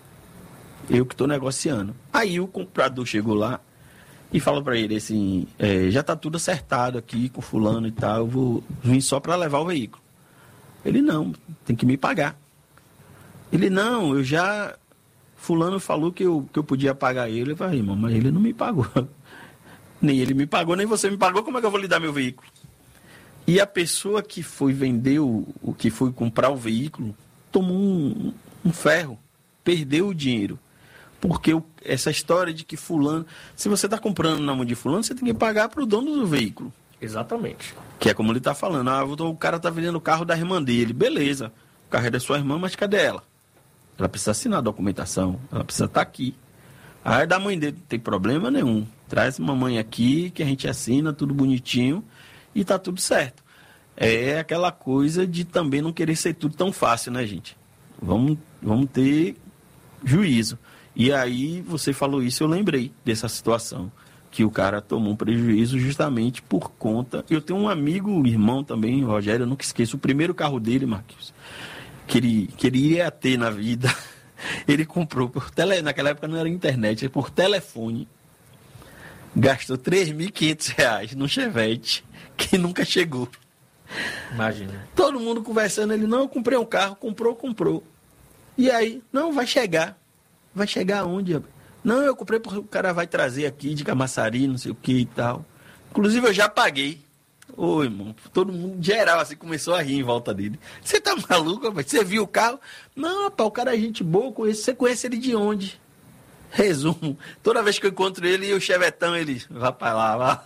Eu que estou negociando. Aí o comprador chegou lá e falou para ele assim, já está tudo acertado aqui com fulano e tal, eu vou vir só para levar o veículo. Ele, não, tem que me pagar. Ele, não, fulano falou que eu podia pagar ele. Eu falei, irmão, mas ele não me pagou. Nem ele me pagou, nem você me pagou, como é que eu vou lhe dar meu veículo? E a pessoa que foi vender, que foi comprar o veículo, tomou um ferro, perdeu o dinheiro. Porque essa história de que fulano... Se você está comprando na mão de fulano, você tem que pagar para o dono do veículo. Exatamente. Que é como ele está falando. O cara está vendendo o carro da irmã dele. Beleza. O carro é da sua irmã, mas cadê ela? Ela precisa assinar a documentação. Ela precisa estar aqui. Aí da mãe dele não tem problema nenhum. Traz mamãe aqui, que a gente assina, tudo bonitinho, e tá tudo certo. É aquela coisa de também não querer ser tudo tão fácil, né, gente? Vamos ter juízo. E aí, você falou isso, eu lembrei dessa situação, que o cara tomou um prejuízo justamente por conta... Eu tenho um amigo, um irmão também, o Rogério, eu nunca esqueço, o primeiro carro dele, Marquinhos, que ele ia ter na vida, ele comprou naquela época não era internet, por telefone, gastou R$3.500 num Chevette, que nunca chegou. Imagina. Todo mundo conversando, ele, não, eu comprei um carro, comprou. E aí, não, vai chegar. Vai chegar aonde? Não, eu comprei porque o cara vai trazer aqui de Camaçari, não sei o que e tal. Inclusive, eu já paguei. Ô, irmão, todo mundo geral assim começou a rir em volta dele. Você tá maluco, rapaz? Você viu o carro? Não, rapaz, o cara é gente boa, você conhece ele de onde? Resumo, toda vez que eu encontro ele e o Chevetão, ele vai pra lá, vai.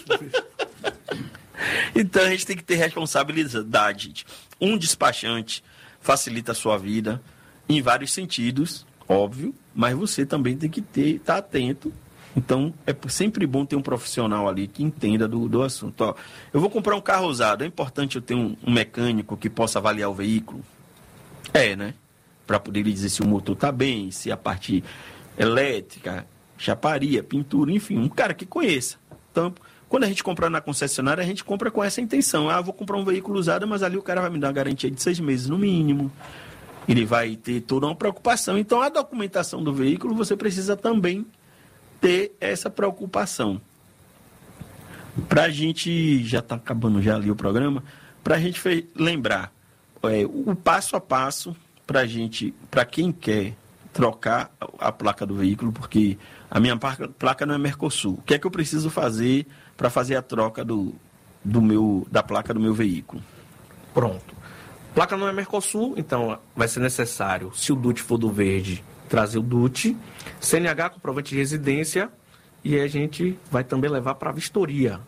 Então a gente tem que ter responsabilidade, gente. Um despachante facilita a sua vida em vários sentidos, óbvio, mas você também tem que estar atento. Então é sempre bom ter um profissional ali que entenda do assunto. Ó, eu vou comprar um carro usado, é importante eu ter um mecânico que possa avaliar o veículo? Né? Para poder lhe dizer se o motor está bem, se a parte elétrica, chaparia, pintura, enfim, um cara que conheça. Então, quando a gente comprar na concessionária, a gente compra com essa intenção. Ah, vou comprar um veículo usado, mas ali o cara vai me dar uma garantia de 6 meses no mínimo. Ele vai ter toda uma preocupação. Então, a documentação do veículo, você precisa também ter essa preocupação. Para a gente, já está acabando já ali o programa, para a gente lembrar o passo a passo para quem quer trocar a placa do veículo, porque a minha placa não é Mercosul. O que é que eu preciso fazer para fazer a troca da placa do meu veículo? Pronto. Placa não é Mercosul, então vai ser necessário, se o DUT for do verde, trazer o DUT, CNH, comprovante de residência, e a gente vai também levar para a vistoria,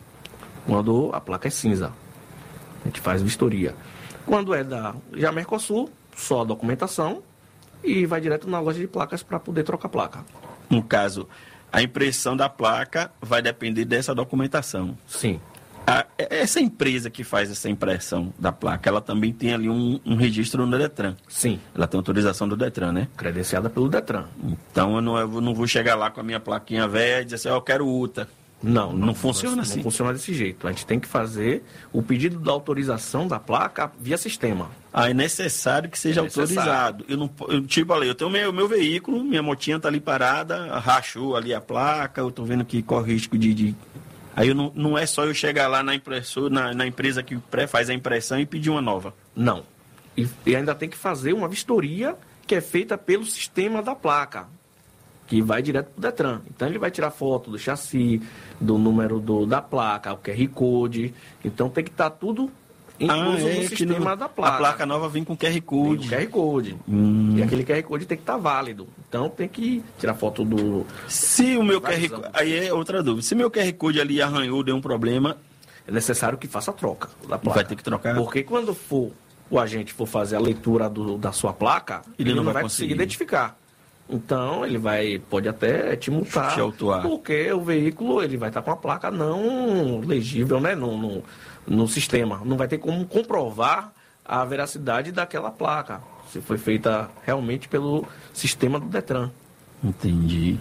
quando a placa é cinza. A gente faz vistoria. Quando é já Mercosul, só a documentação, e vai direto na loja de placas para poder trocar a placa. No caso, a impressão da placa vai depender dessa documentação. Sim. Essa empresa que faz essa impressão da placa, ela também tem ali um registro no Detran. Sim. Ela tem autorização do Detran, né? Credenciada pelo Detran. Então eu não vou chegar lá com a minha plaquinha velha e dizer assim, eu quero UTA. Não funciona assim. Não funciona desse jeito. A gente tem que fazer o pedido da autorização da placa via sistema. É necessário que seja autorizado. Eu tenho meu veículo, minha motinha está ali parada, rachou ali a placa, eu estou vendo que corre risco de... Aí não é só eu chegar lá na impressora, na empresa que faz a impressão e pedir uma nova. Não. E ainda tem que fazer uma vistoria que é feita pelo sistema da placa, que vai direto para o Detran. Então ele vai tirar foto do chassi, do número da placa, o QR Code. Então tem que estar tudo incluso no sistema da placa. A placa nova vem com QR Code. Vem com QR Code. E aquele QR Code tem que estar válido. Então tem que tirar foto do... Se o meu QR Code... Aí é outra dúvida. Se meu QR Code ali arranhou, deu um problema... É necessário que faça a troca da placa. Vai ter que trocar. Porque quando o agente for fazer a leitura da sua placa, ele não vai conseguir identificar. Então, ele pode até te multar, porque o veículo ele vai estar com a placa não legível, né, no sistema. Não vai ter como comprovar a veracidade daquela placa, se foi feita realmente pelo sistema do Detran. Entendi.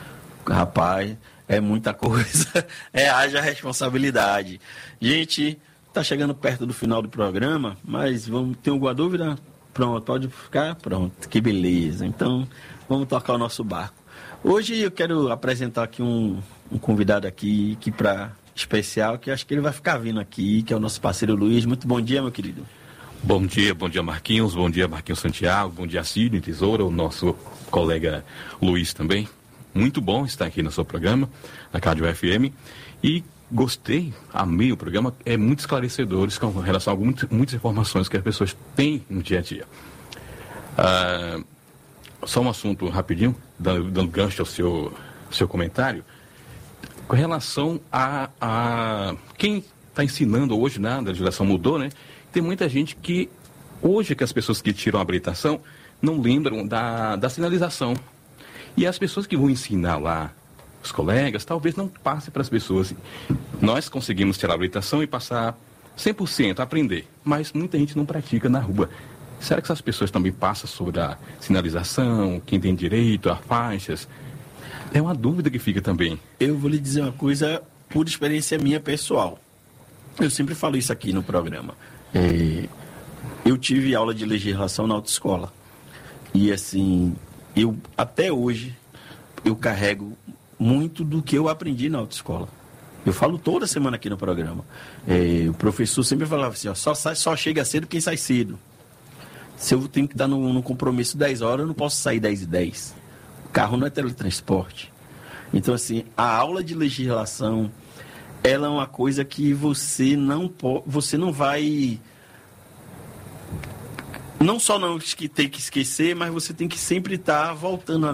Rapaz, é muita coisa. Haja responsabilidade. Gente, tá chegando perto do final do programa, mas tem alguma dúvida? Pronto, pode ficar? Pronto, que beleza. Então... vamos tocar o nosso barco. Hoje eu quero apresentar aqui um convidado aqui especial, que acho que ele vai ficar vindo aqui, que é o nosso parceiro Luiz. Muito bom dia, meu querido. Bom dia Marquinhos, Santiago, bom dia Cídio Tesoura, o nosso colega Luiz também. Muito bom estar aqui no seu programa, na Rádio FM, e gostei, amei o programa, é muito esclarecedor com relação a muitas informações que as pessoas têm no dia a dia. Só um assunto rapidinho, dando gancho ao seu comentário, com relação a quem está ensinando hoje, né, a legislação mudou, né? Tem muita gente que, hoje que as pessoas que tiram a habilitação, não lembram da sinalização. E as pessoas que vão ensinar lá, os colegas, talvez não passem para as pessoas. Nós conseguimos tirar a habilitação e passar 100% a aprender, mas muita gente não pratica na rua. Será que essas pessoas também passam sobre a sinalização, quem tem direito a faixas? É uma dúvida que fica também. Eu vou lhe dizer uma coisa por experiência minha pessoal. Eu sempre falo isso aqui no programa. Eu tive aula de legislação na autoescola. E assim, eu até hoje, eu carrego muito do que eu aprendi na autoescola. Eu falo toda semana aqui no programa. O professor sempre falava assim, ó, só chega cedo quem sai cedo. Se eu tenho que dar no compromisso 10 horas, eu não posso sair 10h10. O carro não é teletransporte. Então, assim, a aula de legislação, ela é uma coisa que você não vai... Não só não tem que esquecer, mas você tem que sempre estar voltando a